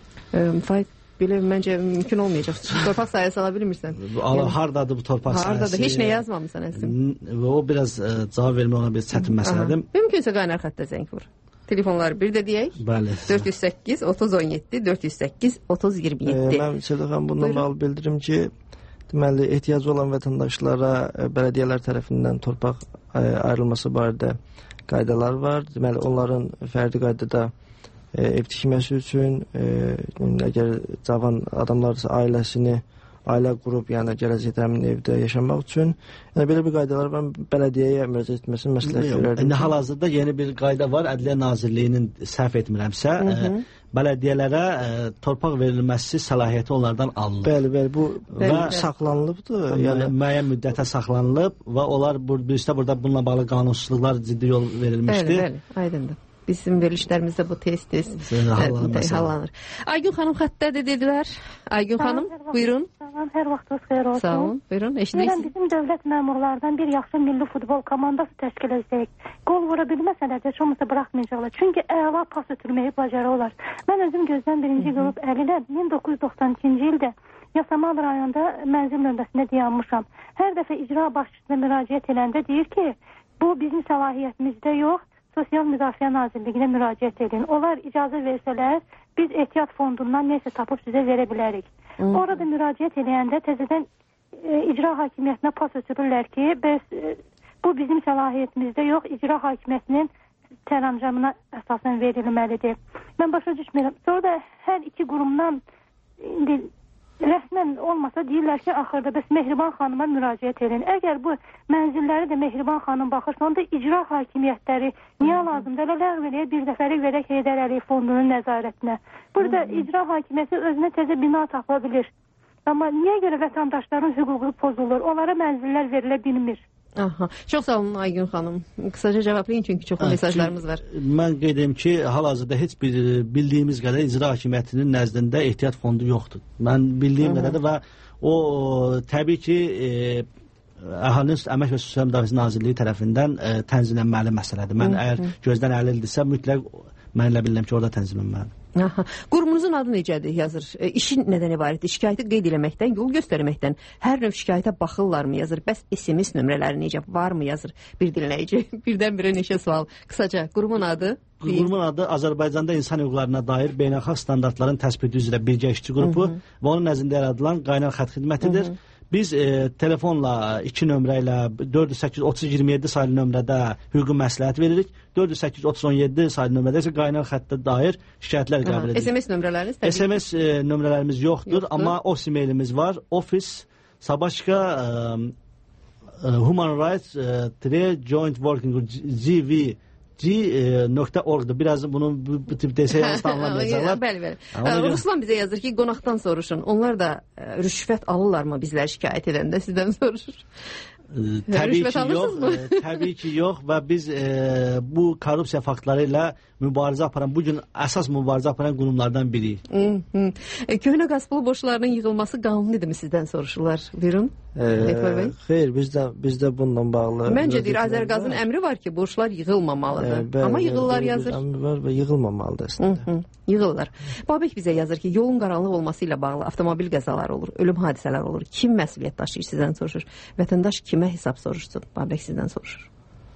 E: Faiq belə məncə mümkün olmayacaq. Torpaq sahəsi ala bilmirsən.
I: Yəni, hardadır bu torpaq sahəsi?
E: Hardadır? Heç nə yazmamısan əslində.
I: O biraz ə, cavab vermək ona bir çətin məsələdir.
E: Mümkünsə qaynar xəttə zəng vur. Telefonları bir də deyək.
I: Bəli.
E: dörd yüz səkkiz otuz on yeddi, dörd yüz səkkiz otuz iyirmi yeddi.
J: E, mən Sədəxan bundan bağlı bildirim ki, deməli ehtiyacı olan vətəndaşlara ə, bələdiyyələr tərəfindən torpaq ə, ayrılması barədə qaydalar var. Deməli onların fərdi qaydada ev tikməsi üçün, e, əgər cavan adamlarsa ailəsini ailə qurub, yəni gələcəkdə həmin evdə yaşamaq üçün. Yəni belə bir qaydalar mən bələdiyyəyə müraciət etməsini məsləhət görərdim.
I: İndi hal-hazırda yeni bir qayda var. Ədliyyə Nazirliyinin səhv etmirəmsə, ə, bələdiyyələrə ə, torpaq verilməsi səlahiyyəti onlardan alınır.
J: Bəli, bəli, bu və bəli, saxlanılıbdır.
I: Yəni müəyyən müddətə saxlanılıb və onlar biristə burada bununla bağlı qanunsuzluqlar ciddi yol verilmişdi.
E: Bəli, bəli, aydındır. Bizim verilişlərimizdə bu tez-tez hallanır. Aygün xanım xəttədir dedilər. Aygün xanım, buyurun.
Q: Salam, hər vaxtınız xeyir olsun.
E: Sağ olun, buyurun, eşidirsiniz.
Q: Bizim dövlət məmurlardan bir yaxşı milli futbol komandası təşkil etsək, qol vura bilməsələr də heç olmasa buraxmayacaqlar. Çünki əla pas ötürməyi bacarırlar. Mən özüm gözdən birinci qrup əlilər min doqquz yüz doxsan ikinci ildə Yasamal rayonunda mənzil növbəsində dayanmışam. Hər dəfə icra başçısına müraciət edəndə deyir ki, bu bizim səlahiyyətimizdə yox, Sosial Müdafiə Nazirliyinə müraciət edin. Onlar icazə versələr, biz ehtiyat fondundan neysə tapıb sizə verə bilərik. Hmm. Orada müraciət edəndə təzədən e, icra hakimiyyətinə pas ötürürlər ki, bəs e, bu bizim səlahiyyətimizdə yox, icra hakimiyyətinin sərəncamına əsasən verilməlidir. Mən başa düşmürəm. Sonra da hər iki qurumdan indi rəsmən olmasa deyirlər ki, axırda bəs Mehriban xanıma müraciət edin. Əgər bu mənzilləri də Mehriban xanım baxırsa, onda icra hakimiyyətləri niyə lazımdır? Elə ləğv eləyə bir dəfəlik verək Heydər Əliyev fondunun nəzarətinə. Burada Hı -hı. icra hakimiyyəti özünə təzə bina tapa bilir. Amma niyə görə vətəndaşların hüququ pozulur? Onlara mənzillər verilə bilmir.
E: Aha. Çox sağ olun Aygün xanım. Qısaca cavablayın çünki çoxlu mesajlarımız var.
I: Mən qeyd edim ki, hal-hazırda heç bir bildiyimiz qədər icra hakimiyyətinin nəzdində ehtiyat fondu yoxdur. Mən bildiyim qədərdir və o təbii ki, e, Əhalinin Əmək və Sosial Müdafiə Nazirliyi tərəfindən e, tənzimlənməli məsələdir. Mən Hı -hı. əgər gözdən əlildirsə, mütləq mən elə bilirəm ki, orada tənzimlənməlidir.
E: Aha. Qurumunuzun adı necədir yazır? E, işin nədən ibarətdir? Şikayəti qeyd eləməkdən, yol göstərməkdən, hər növ şikayətə baxırlarmı yazır? Bəs S M S nömrələri necə? Varmı yazır? Bir dinləyici. Birdən-birə neçə sual. Qısaca, qurumun adı?
I: Qurumun adı Azərbaycanda insan hüquqlarına dair beynəlxalq standartların təsbiti üzrə birgə işçi qrupu Hı -hı. və onun nəzdində yaradılan qaynar xətt xidmətidir. Hı -hı. Biz e, telefonla iki nömrə ilə dörd yüz səkkiz otuz iyirmi yeddi saylı nömrədə hüquqi məsləhət veririk. dörd yüz səkkiz otuz on yeddi saylı nömrədə isə qaynar xəttə dair şikayətlər qəbul edirik.
E: S M S nömrələriniz təbii.
I: S M S e, nömrələrimiz yoxdur, yoxdur, amma ofis e-mailimiz var. Office Sabaşka e, Human Rights e, Joint Working Group G V G nöqtə org-dur. Biraz bunun bu, bu tip desəyiniz anlamayacaqlar.
E: Bəli, bəli. Ə, Ruslan bizə yazır ki, qonaqdan soruşun. Onlar da ə, rüşvət alırlarmı bizlər şikayət edəndə sizdən soruşur?
I: Təbii ki, yox, e, təbii ki, yox və biz e, bu korrupsiya faktları ilə mübarizə aparan, bugün əsas mübarizə aparan qurumlardan biriyik.
E: E, köhnə qaz pulu borçlarının yığılması qanunidirmi sizdən soruşurlar? Buyurun.
J: E, xeyr, bizdə bizdə bununla bağlı.
E: Məncə deyir, Azərqazın əmri var ki, borçlar yığılmamalıdır. E, bəli, Amma yığırlar bəli, yazır.
J: Əmri var və yığılmamalıdır əslində.
E: Hı -hı, yığırlar. Babək bizə yazır ki, yolun qaranlıq olması ilə bağlı avtomobil qəzaları olur, ölüm hadisələr olur. Kim məsuliyyət daşıyır sizdən soruşur? Vətəndaş kimə hesab soruşsun? Babək sizdən soruşur.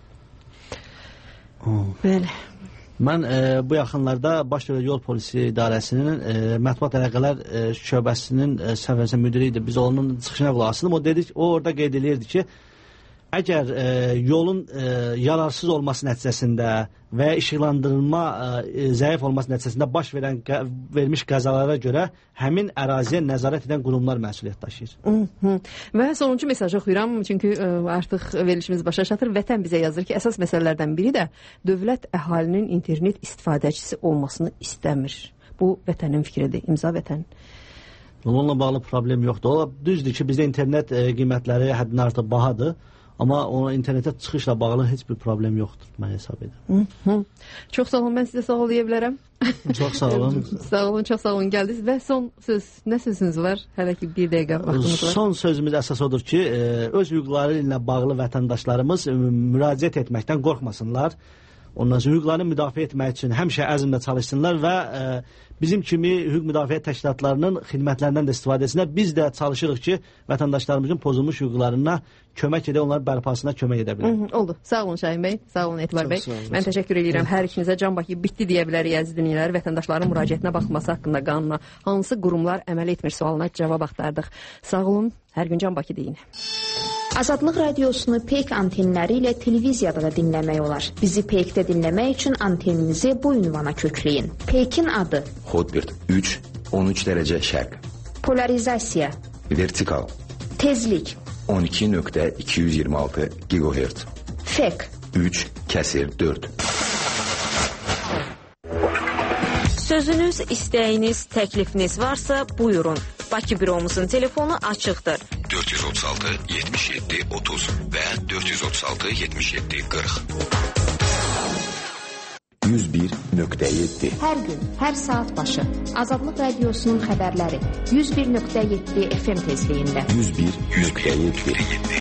I: Oh.
E: Bəli.
I: Mən e, bu yaxınlarda Baş Dövlət Yol Polisi İdarəsinin e, mətbuat əlaqələr e, şöbəsinin e, səfərsə müdiri idi. Biz onun çıxışına qulaq asıldım. O dedi, o orada qeyd edirdi ki, əgər e, yolun e, yararsız olması nəticəsində və ya işıqlandırılma e, zəif olması nəticəsində baş verən qə, vermiş qəzalara görə həmin əraziyə nəzarət edən qurumlar məsuliyyət daşıyır.
E: Hı -hı. Və sonuncu mesaj oxuyuram, çünki e, artıq verilişimiz başa çatır. Vətən bizə yazır ki, əsas məsələlərdən biri də dövlət əhalinin internet istifadəçisi olmasını istəmir. Bu vətənin fikridir, imza vətən.
I: Onunla bağlı problem yoxdur. O düzdür ki, bizdə internet e, qiymətləri həddindən artıq bahadır. Amma ona internetə çıxışla bağlı heç bir problem yoxdur, mən hesab edirəm.
E: Hı -hı. Çox sağ olun, mən sizə sağ ol deyə bilərəm.
I: Çox sağ olun.
E: Sağ olun, çox sağ olun, gəldiniz. Və son söz, nə sözünüz var? Hələ ki bir dəqiqə vaxtımız var.
I: Son sözümüz əsas odur ki, öz hüquqları ilə bağlı vətəndaşlarımız müraciət etməkdən qorxmasınlar. Ondan sonra hüquqlarını müdafiə etmək üçün həmişə əzmlə çalışsınlar və e, bizim kimi hüquq müdafiə təşkilatlarının xidmətlərindən də istifadə etsinlər. Biz də çalışırıq ki, vətəndaşlarımızın pozulmuş hüquqlarına kömək edə, onların bərpasına kömək edə bilərik.
E: Oldu. Sağ olun Şahin bəy, sağ olun Etibar bəy. Mən təşəkkür edirəm hər ikinizə. Can Bakı bitdi deyə bilərik əziz dinləyicilər. Vətəndaşların müraciətinə baxılması haqqında qanuna hansı qurumlar əməl etmir sualına cavab axtardıq. Sağ olun. Hər gün Can Bakı deyin.
F: Azadlıq radiosunu Peyk antenləri ilə televiziyada da dinləmək olar. Bizi Peykdə dinləmək üçün anteninizi bu ünvana kökləyin. Peykin adı:
R: Hotbird üç on üç dərəcə şərq.
F: Polarizasiya:
R: Vertikal.
F: Tezlik.
R: on iki nöqtə iki yüz iyirmi altı gigahertz.
F: Fek.
R: üç kəsir dörd.
S: Sözünüz, istəyiniz, təklifiniz varsa buyurun. Bakı büromuzun telefonu açıqdır.
R: dörd yüz otuz altı yetmiş yeddi otuz və dörd yüz otuz altı yetmiş yeddi qırx. yüz bir nöqtə yeddi.
F: Hər gün, hər saat başı Azadlıq Radiosunun xəbərləri yüz bir nöqtə yeddi F M tezliyində.
R: yüz bir nöqtə yeddi.